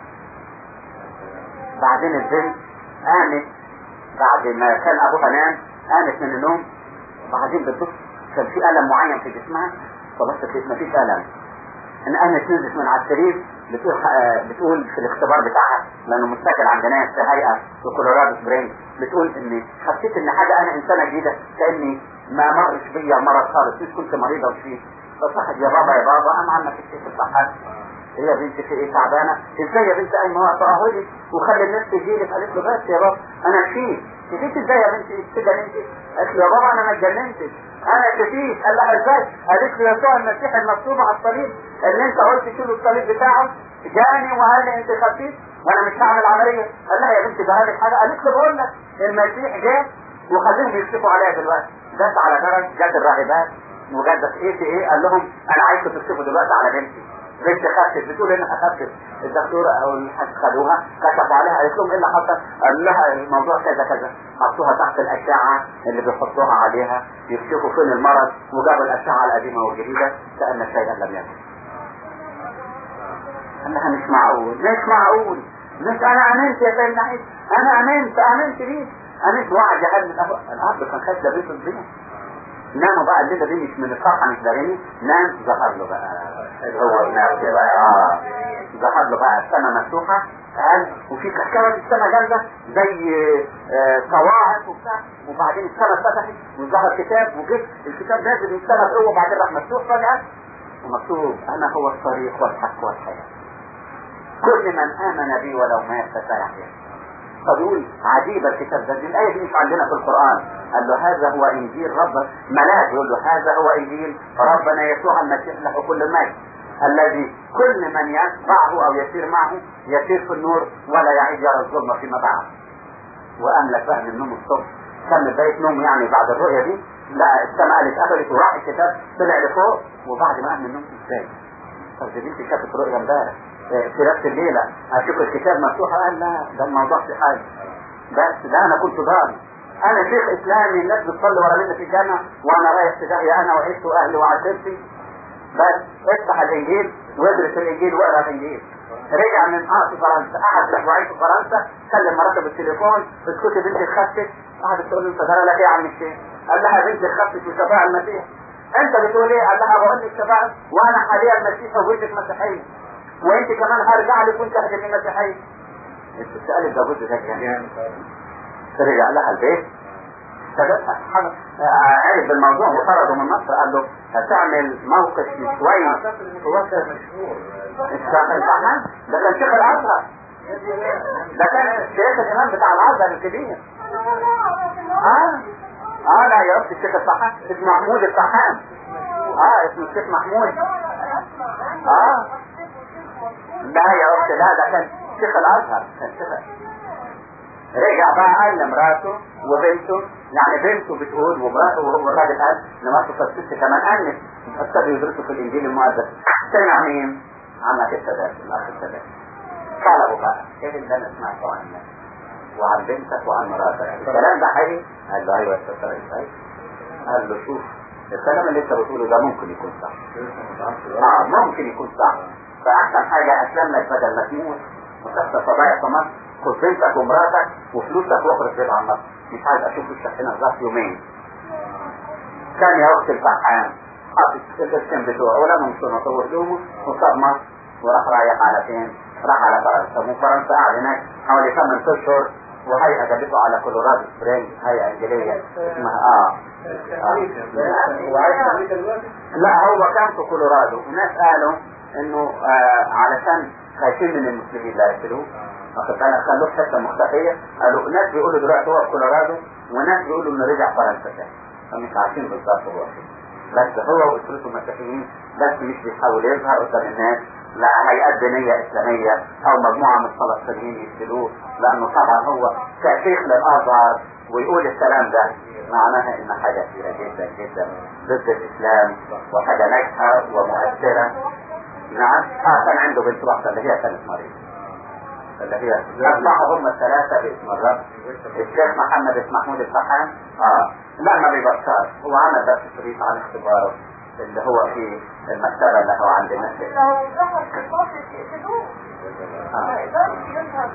بعدين البنت قامت بعد ما كان ابوها نام قامت من النوم بعدين بتبص كان في الم معين في جسمها فبصت لقيت مفيش الم. ان قامت نزلت من على السرير بتقول في الاختبار بتاعها لانه مستقل عند ناس في هيئه في كولورادو سبرينج بتقول اني حسيت ان حاجه انا انسانه جديده كاني ما مرش بيا مرض خالص مش كنت مريضه وشيء. فصحت يا بابا قام عمك الشيخ الصحات هي يا بنتي في ايه تعبانه؟ ازاي يا بنتي قايمه واقفه اهولي وخلي الناس تجيلك. قالت له بس يا بابا انا شفيت. شفيت ازاي يا بنتي كده انت؟ قالت له يا بابا انا ما اتجننتش انا شفيت. قال لها ازاي؟ قالت له يسوع المسيح المكتوب على الصليب اللي انت قلت شيلوا الصليب بتاعه جاني وقال لي انت خفيت وانا مش هعمل عمليه. قال لها يا بنتي ده هذه حاجه. قالت له بقول لك المسيح جه وخليهم يكشفوا عليها دلوقتي. جت على درج جت الراهبات وجت ايه قال لهم انا عايزكم تكشفوا دلوقتي على بنتي. بنت خفت بتقول انها خفت. الدكتور او الحاج خدوها كشفوا عليها قالت لهم ايه اللي حصل؟ قال لها الموضوع كذا كذا. حطوها تحت الاشعه اللي بيحطوها عليها يكشفوا فين المرض وجابوا الاشعه القديمه والجديده كأن شيئا لم يكن. قال لها مش معقول مش انا امنت يا سيدنا عيسى انا امنت بيه امنت واحد يا ابن الاب كان خد بيته الدنيا. ناموا بقى الليله دي مش من الصحه مش داريني نام ظهر له بقى هو نام بقى ظهر له بقى السماء مفتوحة، قال وفي كهكبة السماء جالة زي صواعق وبتاع، وبعدين السماء اتفتحت وظهر كتاب، وجه الكتاب نازل من السماء فوق وبعدين راح مفتوح فجأة ومكتوب أنا هو الطريق والحق والحياة، كل من آمن بي ولو مات فسيحيا. فبيقول عجيب الكتاب ده، الآية دي مش عندنا في القرآن. قال له هذا هو إنجيل ربك، ملاك يقول له هذا هو إنجيل ربنا يسوع المسيح له كل المجد، الذي كل من يتبعه أو يسير معه يسير في النور ولا يعيد يرى الظلمة فيما بعد. وقام لك بقى من النوم الصبح، كان بداية نوم يعني بعد الرؤية دي، لا السماء قالت قفلت وراح الكتاب طلع لفوق، وبعد ما قام من النوم ازاي؟ طب دي بنتي شافت رؤية امبارح في نفس الليلة هشوف الكتاب مفتوح. قال لا ده الموضوع في حاجة، بس ده انا كنت ضال، انا شيخ اسلامي الناس بتصلي ورا مني في الجامعة وانا رايح في داهية انا وعشت واهلي وعشيرتي، بس افتح الانجيل وادرس الانجيل واقرا الانجيل. رجع من في فرنسا، قعد اسبوعين في فرنسا، كلم مراته بالتليفون، اسكتي بنتي خفت، قعدت تقول له انت جرى لك ايه يا عم الشيخ؟ قال لها بنتي خفت وشفاع المسيح. انت بتقول ايه؟ قال لها بقول لك شفاع وانا حاليا مسيحي وبنتك مسيحيه، وانت كمان هرجع لك وانت هتبقي مسيحيه. انت سالت ده جزء ده يعني. رجع لها البيت عرف بالموضوع وطرده من مصر، قال له هتعمل موقف شوية الصحن. ده كان شيخ الازهر، ده كان شيخ الامام بتاع الازهر الكبير. لا يا رب الشيخ الصحن اسمه محمود الصحان، اسمه الشيخ محمود. لا يا رب لا ده كان شيخ الازهر، كان شيخ. رجع بقى قال لمراته وبنته، يعني بنته بتقول ومراته والراجل قال لمراته فالست كمان قالت ابتدوا يدرسوا في الانجيل المقدس. سمع مين؟ عمك السادات، الاخ السادات. طلبوا بقى ايه اللي انا سمعته عن الناس وعن بنتك وعن مراتك، الكلام ده حقيقي؟ قال له ايوه يا استاذ رئيس. قال له شوف الكلام اللي انت بتقوله ده ممكن يكون صح، ممكن يكون صح، فاحسن حاجه اسلم لك بدل ما تموت وتخسر فضايع في مصر، خد بنتك ومراتك وفلوسك واخرج بيت عن مصر، مش عايز اشوف وشك هنا ظرف يومين. كان يا اخت الفحام حاطط الاسم بتوعه ولا من شنطه وهدومه وصار مصر وراح رايح على فين؟ راح على فرنسا. من فرنسا قاعد هناك حوالي 8 اشهر، وهيئة جابته على كولورادو سبرينج، هيئة انجليزية اسمها لا هو كان في كولورادو، وناس قالوا انه علشان خايفين من المسلمين لا يقتلوه، خلوه حته مختفيه. قالوا ناس بيقولوا دلوقتي هو في كولورادو، وناس بيقولوا انه رجع فرنسا تاني، فمش عارفين بالظبط هو فين. بس هو واسرته مسيحيين، بس مش بيحاول يظهر قدام الناس، لا هيئات دينيه اسلاميه او مجموعه من الفلسطينيين يقتلوه، لانه طبعا هو كشيخ للازهر ويقول الكلام ده معناها ان حاجه كبيره جدا جدا ضد الاسلام وحاجه ناجحه ومؤثره. نعم كان عنده بنت واحده اللي هي كانت مريضه، اللي هي أتبعوا هم الثلاثة باسم الرب. الشيخ محمد محمود الفحام لا ما بيبطل، هو عمل بس شريط عن اختباره اللي هو في المكتبة اللي هو عند الناس. لو ظهر في الفاصل تقتلوه ما يقدرش يظهر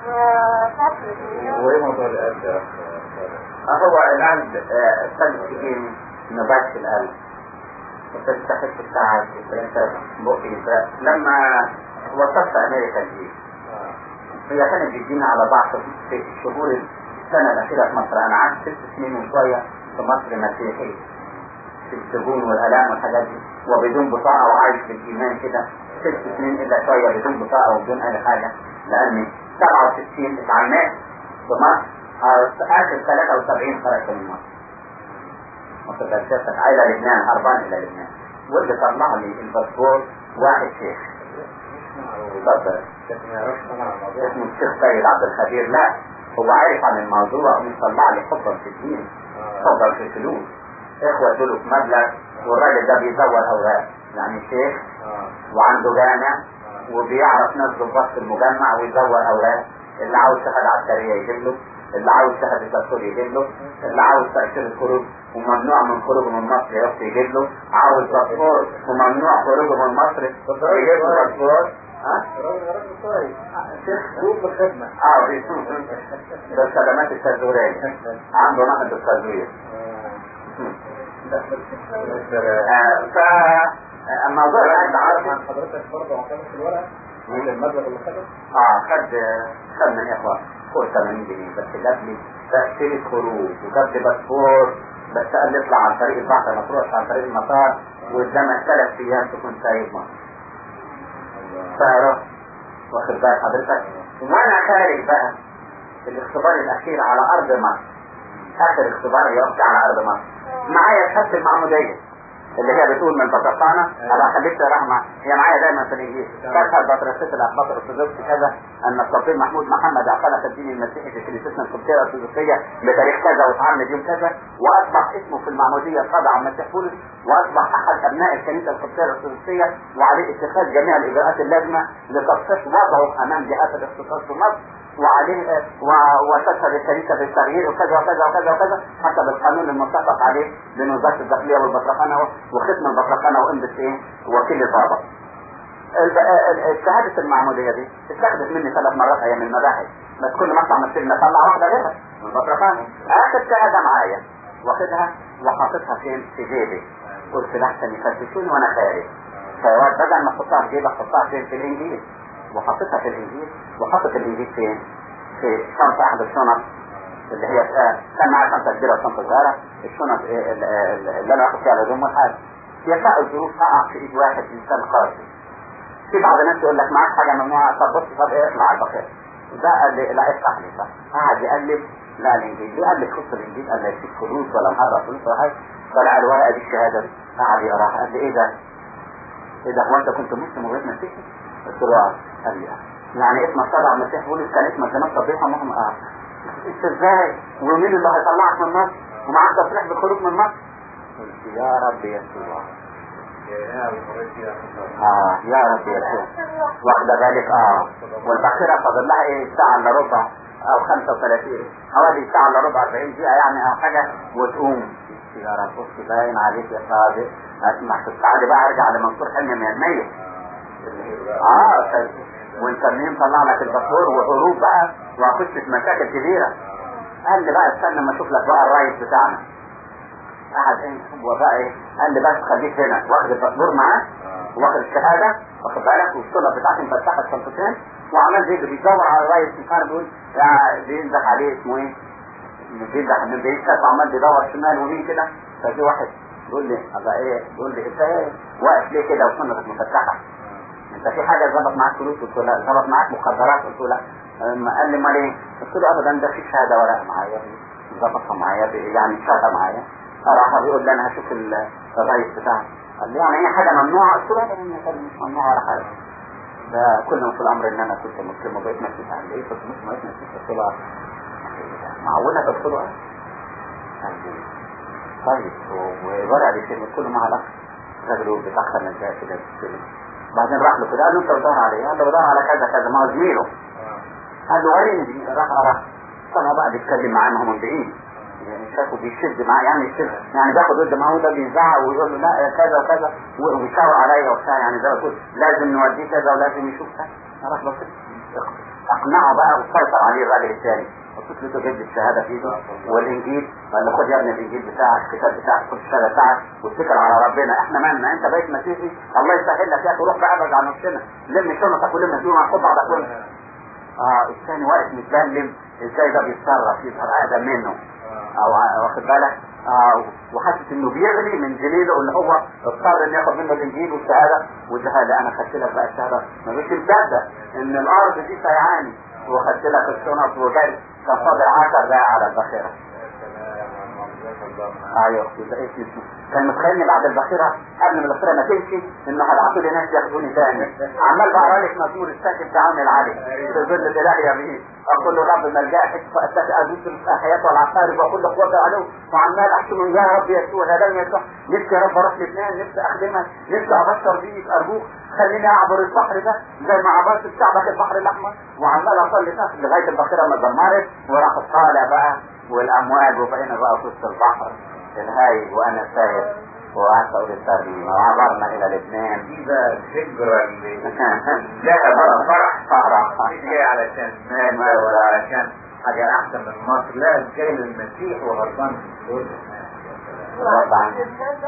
فاصل. وايه موضوع القلب ده؟ هو القلب السلسلين نبات في القلب وتستحق الساعات بقي. لما وصلت أمريكا الجيش هي كانت بتجينا على بعض في شهور السنة الأخيرة في مصر. أنا عشت 6 سنين وشوية في مصر مسيحي في السجون والآلام والحاجات دي، وبدون بطاقة وعايش في الإيمان كده 6 سنين إلا شوية بدون بطاقة وبدون أي حاجة، لأني 67 اتعلمت في مصر، آخر 73 خرجت من مصر. مصر كانت عايلة لبنان، هربان إلى لبنان، واللي طلع لي الباسبور واحد شيخ اتفضل اسمه الشيخ سيد عبد الخبير. لا هو عارف عن الموضوع ويطلع لي حبا في الدين، حبا في الفلوس. اخوة ادوله في مبلغ، والراجل ده بيزور اوراق، يعني شيخ وعنده جامع وبيعرف ناس ضباط في المجمع ويزور اوراق. اللي عاوز شهادة عسكرية يجيب له، اللي عاوز شهادة دكتور يجيب له، اللي عاوز تأشيرة خروج وممنوع من خروجه من مصر يجيب له، عاوز باسبور وممنوع خروجه من مصر يجيب له باسبور. راجل كويس شيخ في الخدمة. بيشوف ده الخدمات التزويرية، عنده نقد التزوير. فالموضوع فالموضوع عند عارف عن حضرتك برضه عن في الورق من المبلغ اللي خده؟ خد من اخوة فوق 80 جنيه بس جاب لي تأشيرة خروج وجاب لي باسبور بس قال لي اطلع عن طريق البحر ما تروحش عن طريق المطار وقدامك 3 ايام تكون سايب مصر. فعرف واخد بقى حضرتك وانا خارج بقى الاختبار الاخير على ارض مصر، اخر اختبار يوقع على ارض مصر معايا شهادة المعمودية اللي هي بتقول من بطرسانة أبقى خليك رحمة هي معايا دايما في الإنجيل تشهد بطرسة الأخبار الأرثوذكسي كذا أن الطبيب محمود محمد أعتنق الدين المسيحي في كنيستنا القبطية الأرثوذكسية بتاريخ كذا واتعمد يوم كذا وأصبح اسمه في المعمودية صادع عن المسيح بولس وأصبح أحد أبناء الكنيسة القبطية الأرثوذكسية وعليه اتخاذ جميع الإجراءات اللازمة لتصحيح وضعه أمام جهات الاختصاص في مصر وعليه وتشهد الكنيسة بالتغيير وكذا وكذا وكذا وكذا حسب القانون المتفق عليه بين وزارة الداخلية والبطرخانة وختم البطرخانة وإمضة إيه وكيل الضابط. شهادة المعمودية دي اتخذت مني 3 مرات أيام المباحث بس كل ما اطلع من السجن اطلع واحدة غيرها من البطرخانة. آخر شهادة معايا واخدها وحاططها فين في جيبي قلت لحسن يفتشوني وأنا خارج فبدل ما احطها في جيبي احطها فين في الإنجيل وحطيتها في الإنجيل وحطت الإنجيل فين؟ في شنطة أحد الشنط اللي هي كان معايا شنطة كبيرة وشنطة صغيرة الشنط اللي أنا أخذ فيها الهدوم والحاجة يشاء الظروف تقع في إيد واحد إنسان قاسي. في بعض الناس يقول لك معاك حاجة ممنوعة طب بص طب إيه اطلع على البخير ده قال لي لا افتح لي صح قعد يقلب لا الإنجيل قال لي خص الإنجيل قال لي يشوف فلوس ولا مهرب فلوس ولا حاجة طلع الورقة دي الشهادة دي قعد يقراها قال لي إيه ده؟ إيه ده هو أنت كنت مسلم وغير مسيحي؟ قلت له قال لي يعني اسمك طبعا المسيح بولس كان اسمك زمان صبيحة مهم انت ازاي ومين اللي هيطلعك من مصر ومعاك تصريح بالخروج من مصر؟ قلت يا رب يسوع يا رب يسوع واخدة بالك والباخرة فاضل لها ايه ساعة الا ربع او 35 حوالي ساعة الا ربع 40 دقيقة يعني او حاجة وتقوم يا رب بص باين عليك يا صادق اسمع تستعد بقى ارجع لمنصور حلمي من المية وانت منين طلع لك الباسبور وحروب بقى واخش في مشاكل كبيرة. قال لي بقى استنى ما اشوف لك بقى الرئيس بتاعنا قعد ايه وبقى ايه قال لي بس خليك هنا واخد الباسبور معاه واخد الشهادة واخد بالك والصلة بتاعتي مفتحة الشنطتين وعمال بيدور على الرئيس مش عارف يقول بينزح عليه اسمه ايه بينزح من بعيد كده وعمال بيدور شمال ومين كده ففي واحد يقول لي الله ايه يقول لي انت ايه واقف ليه كده وشنطتك مفتحة انت في حاجة ظبط معاك فلوس؟ قلت له لا. ظبط معاك مخدرات؟ قلت له لا. قال لي امال ايه؟ قلت له ابدا ده في شهادة ورق معايا ظبطها معايا يعني شهادة معايا راح بيقول لي انا هشوف الرئيس بتاعي قال لي يعني ايه حاجة ممنوعة؟ قلت له ابدا مش ممنوعة ولا حاجة ده كله في الامر ان انا كنت مسلم وبقيت مسيحي قال لي ايه كنت مسلم وبقيت مسيحي؟ قلت له معقولة؟ قلت له قال لي طيب والورقة دي كلمة كله مع الاخر الراجل بيتأخر من جاي كده بعدين راح له كده قال له انت بتدور على ايه؟ قال له بدور على كذا كذا ما هو زميله قال له وريني راح طبعا بقى بيتكلم معاه ما هو من بعيد يعني شافه بيشد معاه يعني يشد يعني بياخد ود معاه ده بيزعق ويقول له لا كذا وكذا ويشاور عليا وبتاع يعني زي ما تقول لازم نوديه كذا ولازم يشوف كذا. راح بس اقنعه بقى وسيطر عليه الراجل الثاني قلت له جبت الشهاده في ايده والانجيل قال له خد يا ابني الانجيل بتاعك الكتاب بتاعك خد الشهاده بتاعك واتكل على ربنا احنا مالنا انت بقيت مسيحي الله يسهل لك يا اخي روح بقى ابعد عن نفسنا لم شنطك ولم هدومك خد بعضك كله. الثاني واقف متكلم ازاي ده بيتصرف يظهر ادم منه او واخد بالك وحاسس انه بيغلي من جليله اللي هو اضطر ان ياخد منه الانجيل والشهاده والشهاده انا خدت لك بقى الشهاده ما بقتش مصدق ان الارض دي سيعاني وخدت لك الشنط وجاي كان فاضل 10 دقايق على الباخره. ايوه كان متخيلني بعد الباخره قبل ما الباخره ما تمشي انه هيبعتوا لي ناس ياخدوني تاني عمال بقرا لك مزمور الساكن تعاون العلي في ظل الاله يمين اقول له رب ملجأك فاتك ازيد الاحياء والعقارب واقول له قوه عليه وعمال احسن يا رب يسوع هداني يسوع نفسي يا رب اروح لبنان نفسي اخدمها نفسي ابشر بيك ارجوك خليني اعبر البحر ده زي ما عبرت الشعب البحر الاحمر وعمال اصلي تحت لغايه الباخره ما اتدمرت وراح طالع بقى والامواج وبقينا بقى في وسط البحر الهايج وانا ساير وقعدت اقول الترنيمه وعبرنا الى لبنان. دي بقى الذكرى اللي لا فرح جاي علشان مال ولا علشان حاجه احسن من مصر لا جاي للمسيح وهربان في الدنيا.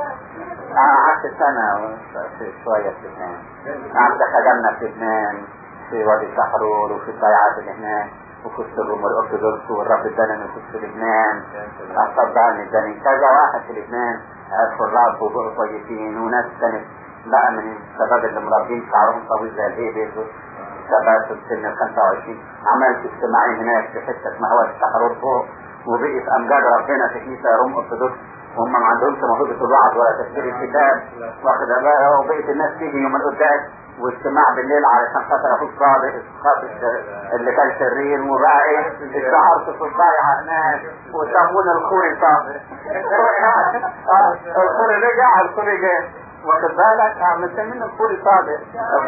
قعدت سنه شويه في لبنان قعدت خدمنا في لبنان في وادي السحرور وفي الضيعات اللي هناك وفي الروم والأرثوذكس والرب اداني نفوس في لبنان. صدقني اداني كذا واحد في لبنان عرفوا الرب وبقوا كويسين، وناس كانت بقى من الشباب اللي مربين شعرهم طويل زي الهيبز شباب في السن 25. عملت اجتماعين هناك في حته اسمها وادي السحرور فوق، وبقيت امجاد ربنا في كنيسه روم أرثوذكس وهم ما عندهمش موهبه الوعظ ولا تفسير الكتاب، واخد بالها. وبقيت الناس تيجي يوم القداس واجتماع بالليل علشان خاطر اخوك صادق خاطر اللي كان شرير، وبقى ايه اشتهرت في الضيعه هناك وسمونا الخوري صادق. الخوري رجع الخوري جه، واخد بالك عملت منه الخوري صادق.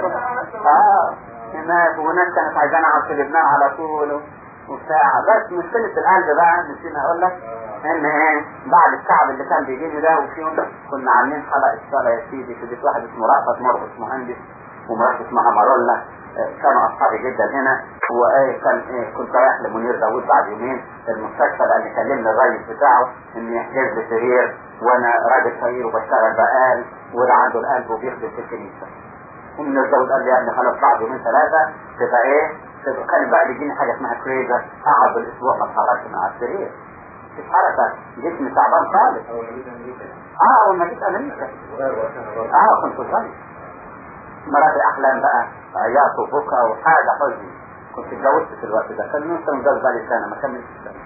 هناك وناس كانت عايزانا على لبنان على طول وساعة. بس مشكلة القلب بقى نسينا اقول لك ان ايه بعد التعب اللي كان بيجيني ده، وفي يوم كنا عاملين حلقة صلاة يا سيدي في بيت واحد اسمه رأفت مرقس مهندس ومرات اسمها مارولا، كانوا اصحابي جدا هنا. وايه كان ايه كنت رايح لمنير داوود بعد يومين المستشفى لان كلمني الرئيس بتاعه ان يحجز لي سرير، وانا راجل صغير وبشتغل بقال وده عنده القلب وبيخدم في الكنيسة. ومنير داوود قال لي يا ابني خلاص بعد يومين ثلاثة تبقى ايه كان بقى بيجيني حاجة اسمها كريزة، اقعد بالاسبوع ما اتحركش من على السرير، اتحرك جسمي تعبان خالص. اول ما جيت امريكا كنت صغير، مراتي احلام بقى عياط وبكى وحاجة حزن. كنت اتجوزت في الوقت ده، كان لسه متجوز بقالي سنة ما كملتش سنة.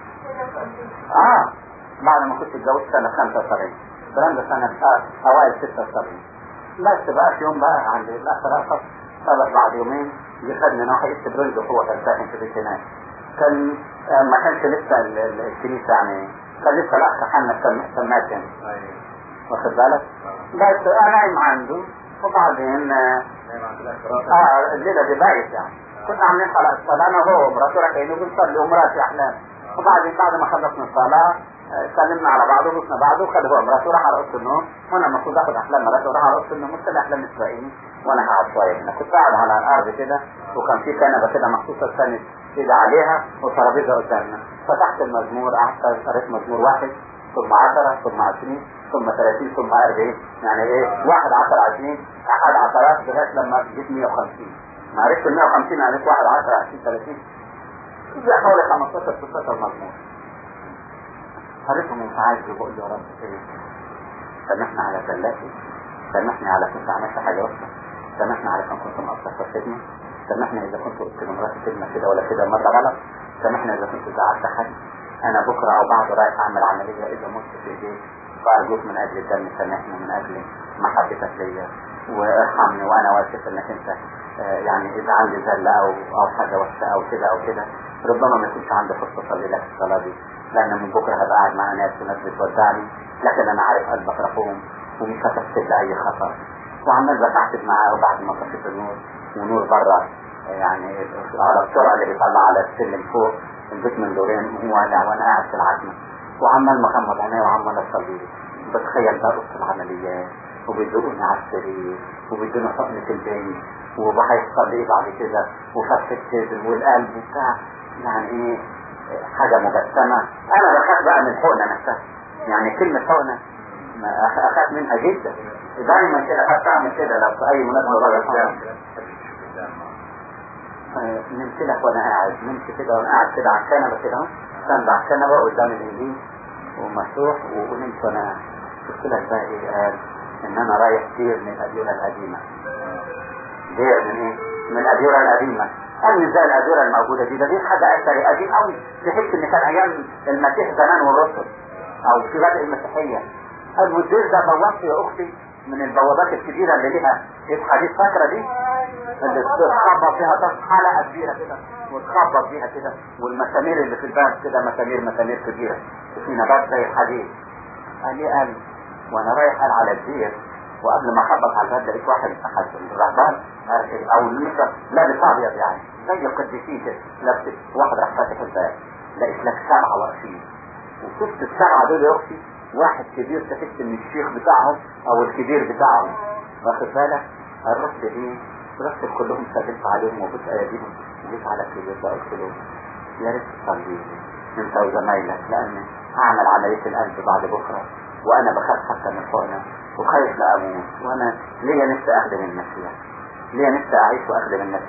بعد ما كنت اتجوزت سنة 75 الكلام ده سنة اوائل 76. بس بقى في يوم بقى عند الاخر بعد يومين خدني ناحية استبرنج وهو كان ساكن في بيت هناك. كان ما كانش لسه الكنيسة يعني كان لسه الأخ حنا سمات يعني واخد بالك. بس أنا نايم عنده وبعدين الليلة دي بايت يعني كنا عاملين حلقة الصلاة أنا وهو ومراته رايحين وبنصلي ومراتي أحلام. وبعدين بعد ما خلصنا الصلاة سلمنا على بعض وبصنا بعض وخد هو مراته راح على أوضة النوم، وأنا المفروض آخد أحلام مراته وراح على أوضة النوم وصل أحلام إسرائيلي وأنا قاعد شوية هنا. كنت قاعد على الأرض كده وكان في كنبة كده مخصوصة سند كده عليها وترابيزة قدامنا. فتحت المزمور قعدت قريت مزمور 1 ثم 10 ثم 20 ثم 30 ثم 40 يعني ايه 1 10 20 احد عشرات لغايه لما جيت 150. ما عرفت ال 150 عرفت 1 10 20 30 زي حوالي 15 16 مزمور. قريتهم ومتعايز بقول يا رب ايه سامحنا على ثلاثه، سامحني على كنت عملت حاجه وحشه، سامحنا على كان كنت مقصر في الخدمه، سامحني اذا كنت قلت لمراتي كلمه كده ولا كده مره غلط، سامحني اذا كنت زعلت حد. انا بكره او بعد رايح اعمل عمليه اذا مت في ايديك فارجوك من اجل الدم سامحني من اجل محبتك ليا وارحمني وانا واثق انك انت يعني اذا عندي زله او حاجه وحشه او كده او كده ربما ما يكونش عندي فرصه اصلي لك الصلاه دي لان من بكره هبقى قاعد مع ناس وناس بتودعني، لكن انا عارف قلبك رحوم ومش هتحسب اي خطر. وعمال بتعاتب معاه وبعد ما طفيت النور ونور بره يعني على السرعه اللي بيطلع على السلم فوق البيت من دورين وانا قاعد في العتمه وعمال مغمض عيني وعمال اصلي. بتخيل بقى وسط العمليات وبيدوني على السرير وبيدوني حقنة البنج وبحيصل ايه بعد كده وفتح الصدر والقلب وبتاع يعني ايه حاجة مجسمة. انا بخاف بقى من الحقنة نفسها يعني كلمة حقنة اخاف منها جدا دايما كده حتى اعمل كده لو في اي مناسبة نمت لك وانا قاعد نمت كده وانا قاعد كده على الكنبة كده كان على الكنبة قدام الانجيل ومفتوح ونمت وانا قاعد. قلت لك بقى ايه قال ان انا رايح دير من الاديرة القديمة. دير من ايه؟ من الاديرة القديمة. قال لي ازاي الاديرة الموجودة دي؟ ده دي حاجة اثري قديم قوي تحس ان كان ايام المسيح زمان والرسل او في بدء المسيحية. قال والدير ده بوابته يا اختي من البوابات الكبيرة اللي ليها الحديث فاكرة دي اللي تخبط فيها حلقة كبيرة كده وتخبط فيها كده والمسامير اللي في الباب كده مسامير كبيرة وفي نبات زي الحديد. قال لي قال وانا رايح قال على الدير وقبل ما اخبط على الباب لقيت واحد احد الرهبان او لسه لابس ابيض يعني زي القديسين كده لابس واحد راح فاتح الباب لقيت لك 7 واقفين وشفت ال7 دول يا اختي واحد كبير تحس ان الشيخ بتاعهم او الكبير بتاعهم واخد بالك. رحت ايه رحت كلهم سلمت عليهم وبص ايديهم وجيت على الكبير ده قلت له يا ريت تصلي انت وزمايلك لان هعمل عمليه القلب بعد بكره وانا بخاف حتى من الحقنه وخايف لا اموت وانا ليا نفسي اخدم المسيح ليا نفسي اعيش واخدم المسيح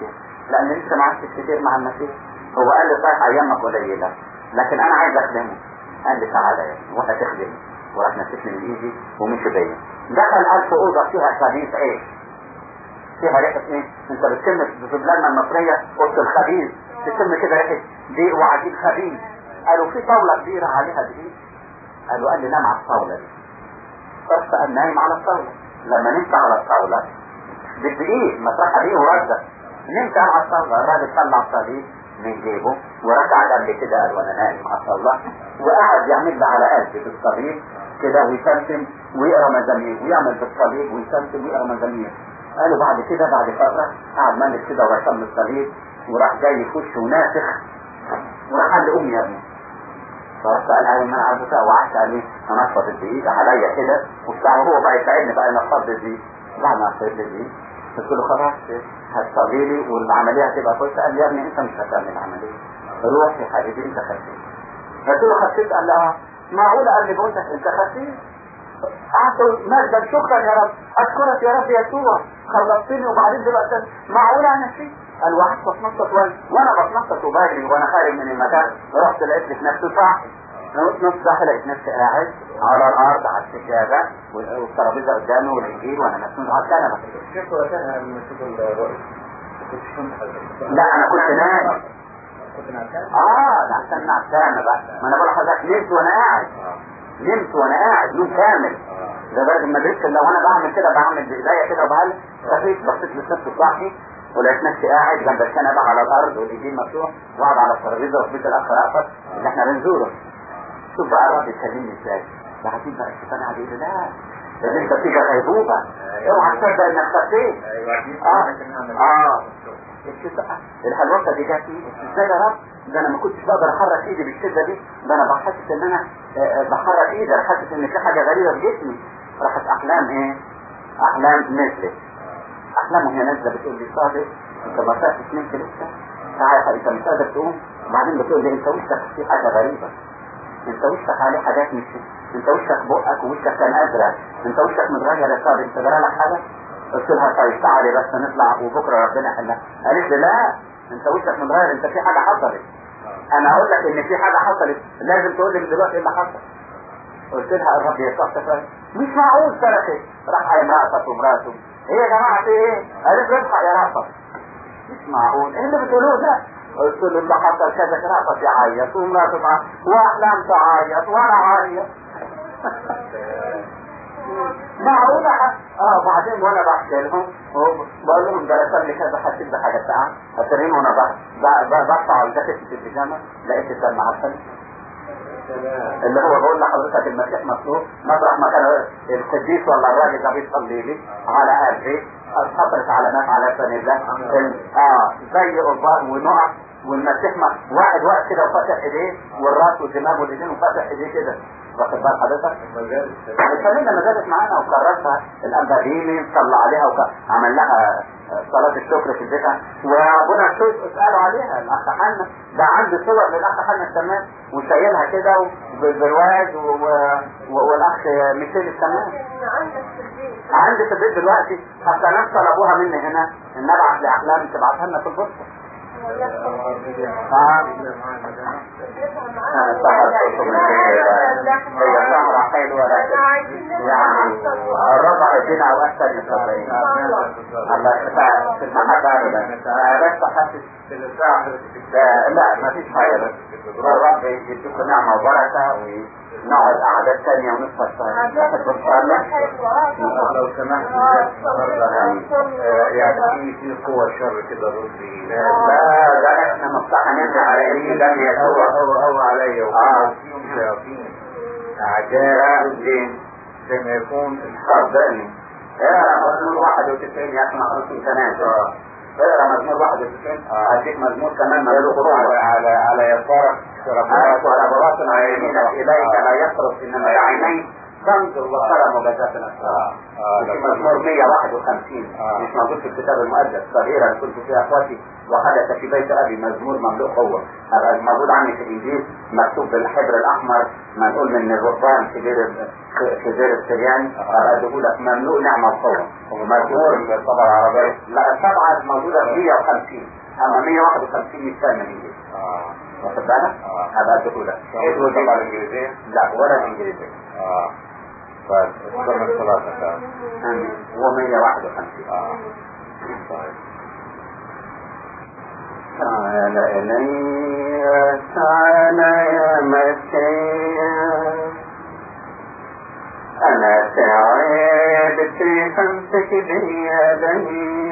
لان لسه ما عشتش كتير مع المسيح. هو قال لي صحيح ايامك قليله لكن انا عايز اخدمه. قال لي تعالى يا ابني وانت تخدمه، وراح نسيتني من ايدي ومشي بيا. دخل قال في اوضه فيها خبيث عيش، فيها ريحه ايه؟ انت بتشم في بلادنا المصريه اوضه الخبيث تشم كده ريحه دقيق وعجين خبيث. قالوا في طاوله كبيره عليها دقيق. قال لي نام على الطاوله دي. فرحت قال نايم على الطاوله. لما نمت على الطاوله بالدقيق مسرحه دي ورده، نمت على الطاوله. الراجل طلع صليب من جيبه وركع جنبي كده قال وانا نايم على الطاوله، وقعد يعمل لي على قلبي بالصليب كده ويسمسم ويقرا مزامير ويعمل بالصليب ويسمسم ويقرا مزامير. قالوا بعد كده بعد فتره قعد ملك كده ورسم الصليب وراح جاي يخش ونافخ وراح قال لي امي يا ابني. فرحت قال ايوه ما انا عارف بقى. وقعدت قال لي انفض الدقيق عليا كده وبتاع، وهو بقى يساعدني بقى انفض الدقيق. بعد ما نفضت الدقيق قلت له خلاص هتصلي لي والعمليه هتبقى كويسه. قال لي يا ابني انت مش هتعمل العمليه، روح يا حبيبي انت خسيت. قلت له خسيت؟ قال لي معقوله؟ قال لي بقولك انت خسيت. قعدت مجدا شكرا يا رب، اشكرك يا رب يسوع خلصتني. وبعدين دلوقتي معقوله انا نسيت؟ قال وقعدت بتنطط وانا بتنطط وبجري وانا خارج من المكان رحت لقيت لي نفسي صح نص ساعه لقيت نفسي قاعد على الارض على السجاده والترابيزه قدامي والانجيل وانا مسنود على الكنبه. كيف وقتها المسجد الرئيس؟ لا انا كنت نايم. ده عشان نعسانه بقى. ما انا بقول لحضرتك نمت وانا قاعد، نمت وانا قاعد نوم كامل. ده بقى ما ادريتش لو انا بعمل كده بعمل بايديا كده وبهل خفيت بصيت للست صاحي ولقيت نفسي قاعد جنب الكنبه على الارض والانجيل مفتوح وقعد على الترابيزه وسبيت الاخ رأفت اللي احنا بنزوره. شوف بقى الرب يكلمني ازاي. بعدين بقى الشيطان قاعد يقول لي لا لازم انت تيجي غيبوبه، اوعى تصدق انك خسيت. الحلوه دي جات لي ازاي يا رب؟ ده انا ما كنتش بقدر احرك ايدي بالشده دي، ده انا بحسس ان انا بحرك ايدي، حاسس ان في حاجه غريبه في جسمي. راحت احلام ايه؟ احلام نزلت. احلام وهي نازله بتقول لي صادق انت ما فاتش نمت لسه؟ تعالى انت مش قادر تقوم. وبعدين بتقول لي انت وشك في حاجه غريبه، انت وشك عليه حاجات مش، انت وشك بقك ووشك كان ازرق، انت وشك متغير يا صادق، انت جرى لك حاجه؟ قلت لها طيب تعالي بس نطلع وبكره ربنا يحلها. قالت لي لا انت وشك متغير، انت في حاجه حصلت. انا اقول لك ان في حاجه حصلت لازم تقول لي دلوقتي ايه اللي حصل. قلت لها الرب يسوع مش معقول صرخت. راح قايم رأفت ومراته ايه يا جماعه في ايه؟ قالت له الحق يا رأفت. مش معقول ايه اللي بتقولوه ده؟ قلت له اللي حصل كذا. رأفت يعيط ومراته معاه واحلام تعيط وانا اعيط. معقولة؟ بعدين وانا بحكي لهم بقول لهم ده رسم لي كذا حسيت بحاجة ساعة اترين وانا بقطع الجاكيت في البيجامة لقيت الدم عسل اللي هو بقول لحضرتك المسيح مطلوب مطرح ما كان القديس ولا الراجل ده بيصلي لي على قلبي اتحطت علامات على سن الله زي قربان ونقع والمسيح واحد واقف كده وفتح ايديه والراس والدماغ والايدين وفتح ايديه كده. واخد بال حضرتك؟ الفنانة ما زالت معانا وكررتها الأنبابيني صلى عليها وعمل لها صلاة الشكر في البيت. وربنا اسألوا عليها الأخ حنا ده عنده صور للأخ حنا السمان وشايلها كده بالبرواز والأخ ميشيل السمان عندي في البيت دلوقتي. حتى ناس طلبوها مني هنا ان ابعت لأحلام تبعتها لنا في البوسطة. هي سهرة حلوة يعني الربع الدنيا او اكثر من الصبرين الله في المحبة ابدا. بس حاسس لا ما فيش حاجة بس الرب يديكم نعمة وبركة ونقعد قعدات ثانية ونصف الشهر. لو سمحت يعني في قوة شر كده ردي. لا ده احنا مفتحنين على ايه ده هو عليا وفيهم شياطين اعداء الدين زي ما يكون صدقني. مزمور 91 يا اخي مخلصين كمان. اقرا مزمور 91 هديك مزمور كمان ماله خروج على يسارك ورباط العينين اليك لا يصرف انما العينين تنظر وترى مبادات الاسرار. في مزمور 151 مش موجود في الكتاب المقدس. صغيرا كنت في اخواتي وحدث في بيت ابي مزمور مملوء قوه. موجود عندي في الانجيل مكتوب بالحبر الاحمر منقول من الرهبان في دير السريان. اديه لك مملوء نعمه وقوه. مزمور بالطبعه العربيه لا الطبعه موجوده في 150 اما 151 يتسمى انجليزي. واخد بالك؟ هذا الدخولة ايه هو طبعا الانجليزية؟ لا ولا الانجليزي. طيب استمر الثلاثة كان و151. طيب تعال إلي تعال يا مسيح أنا تعبت فامسك بيدي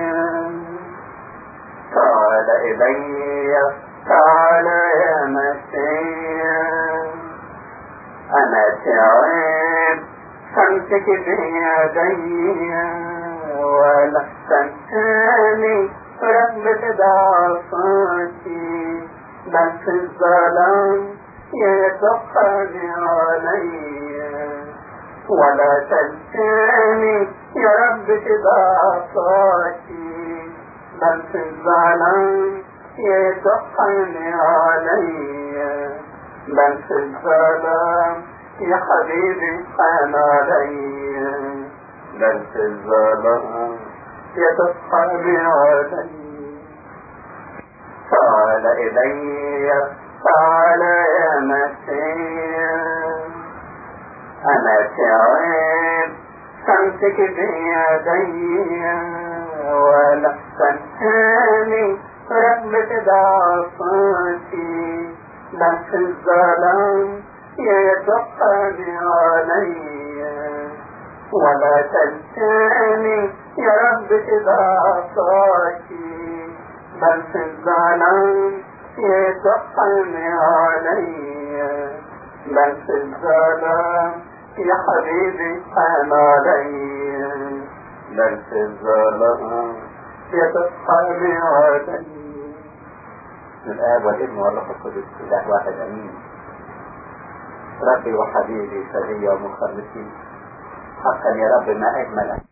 تعال إلي تعال يا مسيح أنا تعبت فامسك بيدي ولا تنساني ربك ضعفاتي بس الظلام يدقني علي ولا تنساني يا ربك ضعفاتي بس الظلام يدقني علي بس الظلام يا حبيبي حان علي بس الظلام يدقني علي تعال إلي تعال يا مسيح أنا تعبت فامسك بيدي ولا تنساني ربك ضعفاتي بس الظلام يدقني علي ولا تنساني يا ربك ضعفاتي بس الظلام يدقني علي بس الظلام يا حبيبي حان علي بس الظلام يدقني علي. الآب والابن والروح القدس إله واحد أمين. ربي وحبيبي سيدي ومخلصي حقا يا رب ما أجمل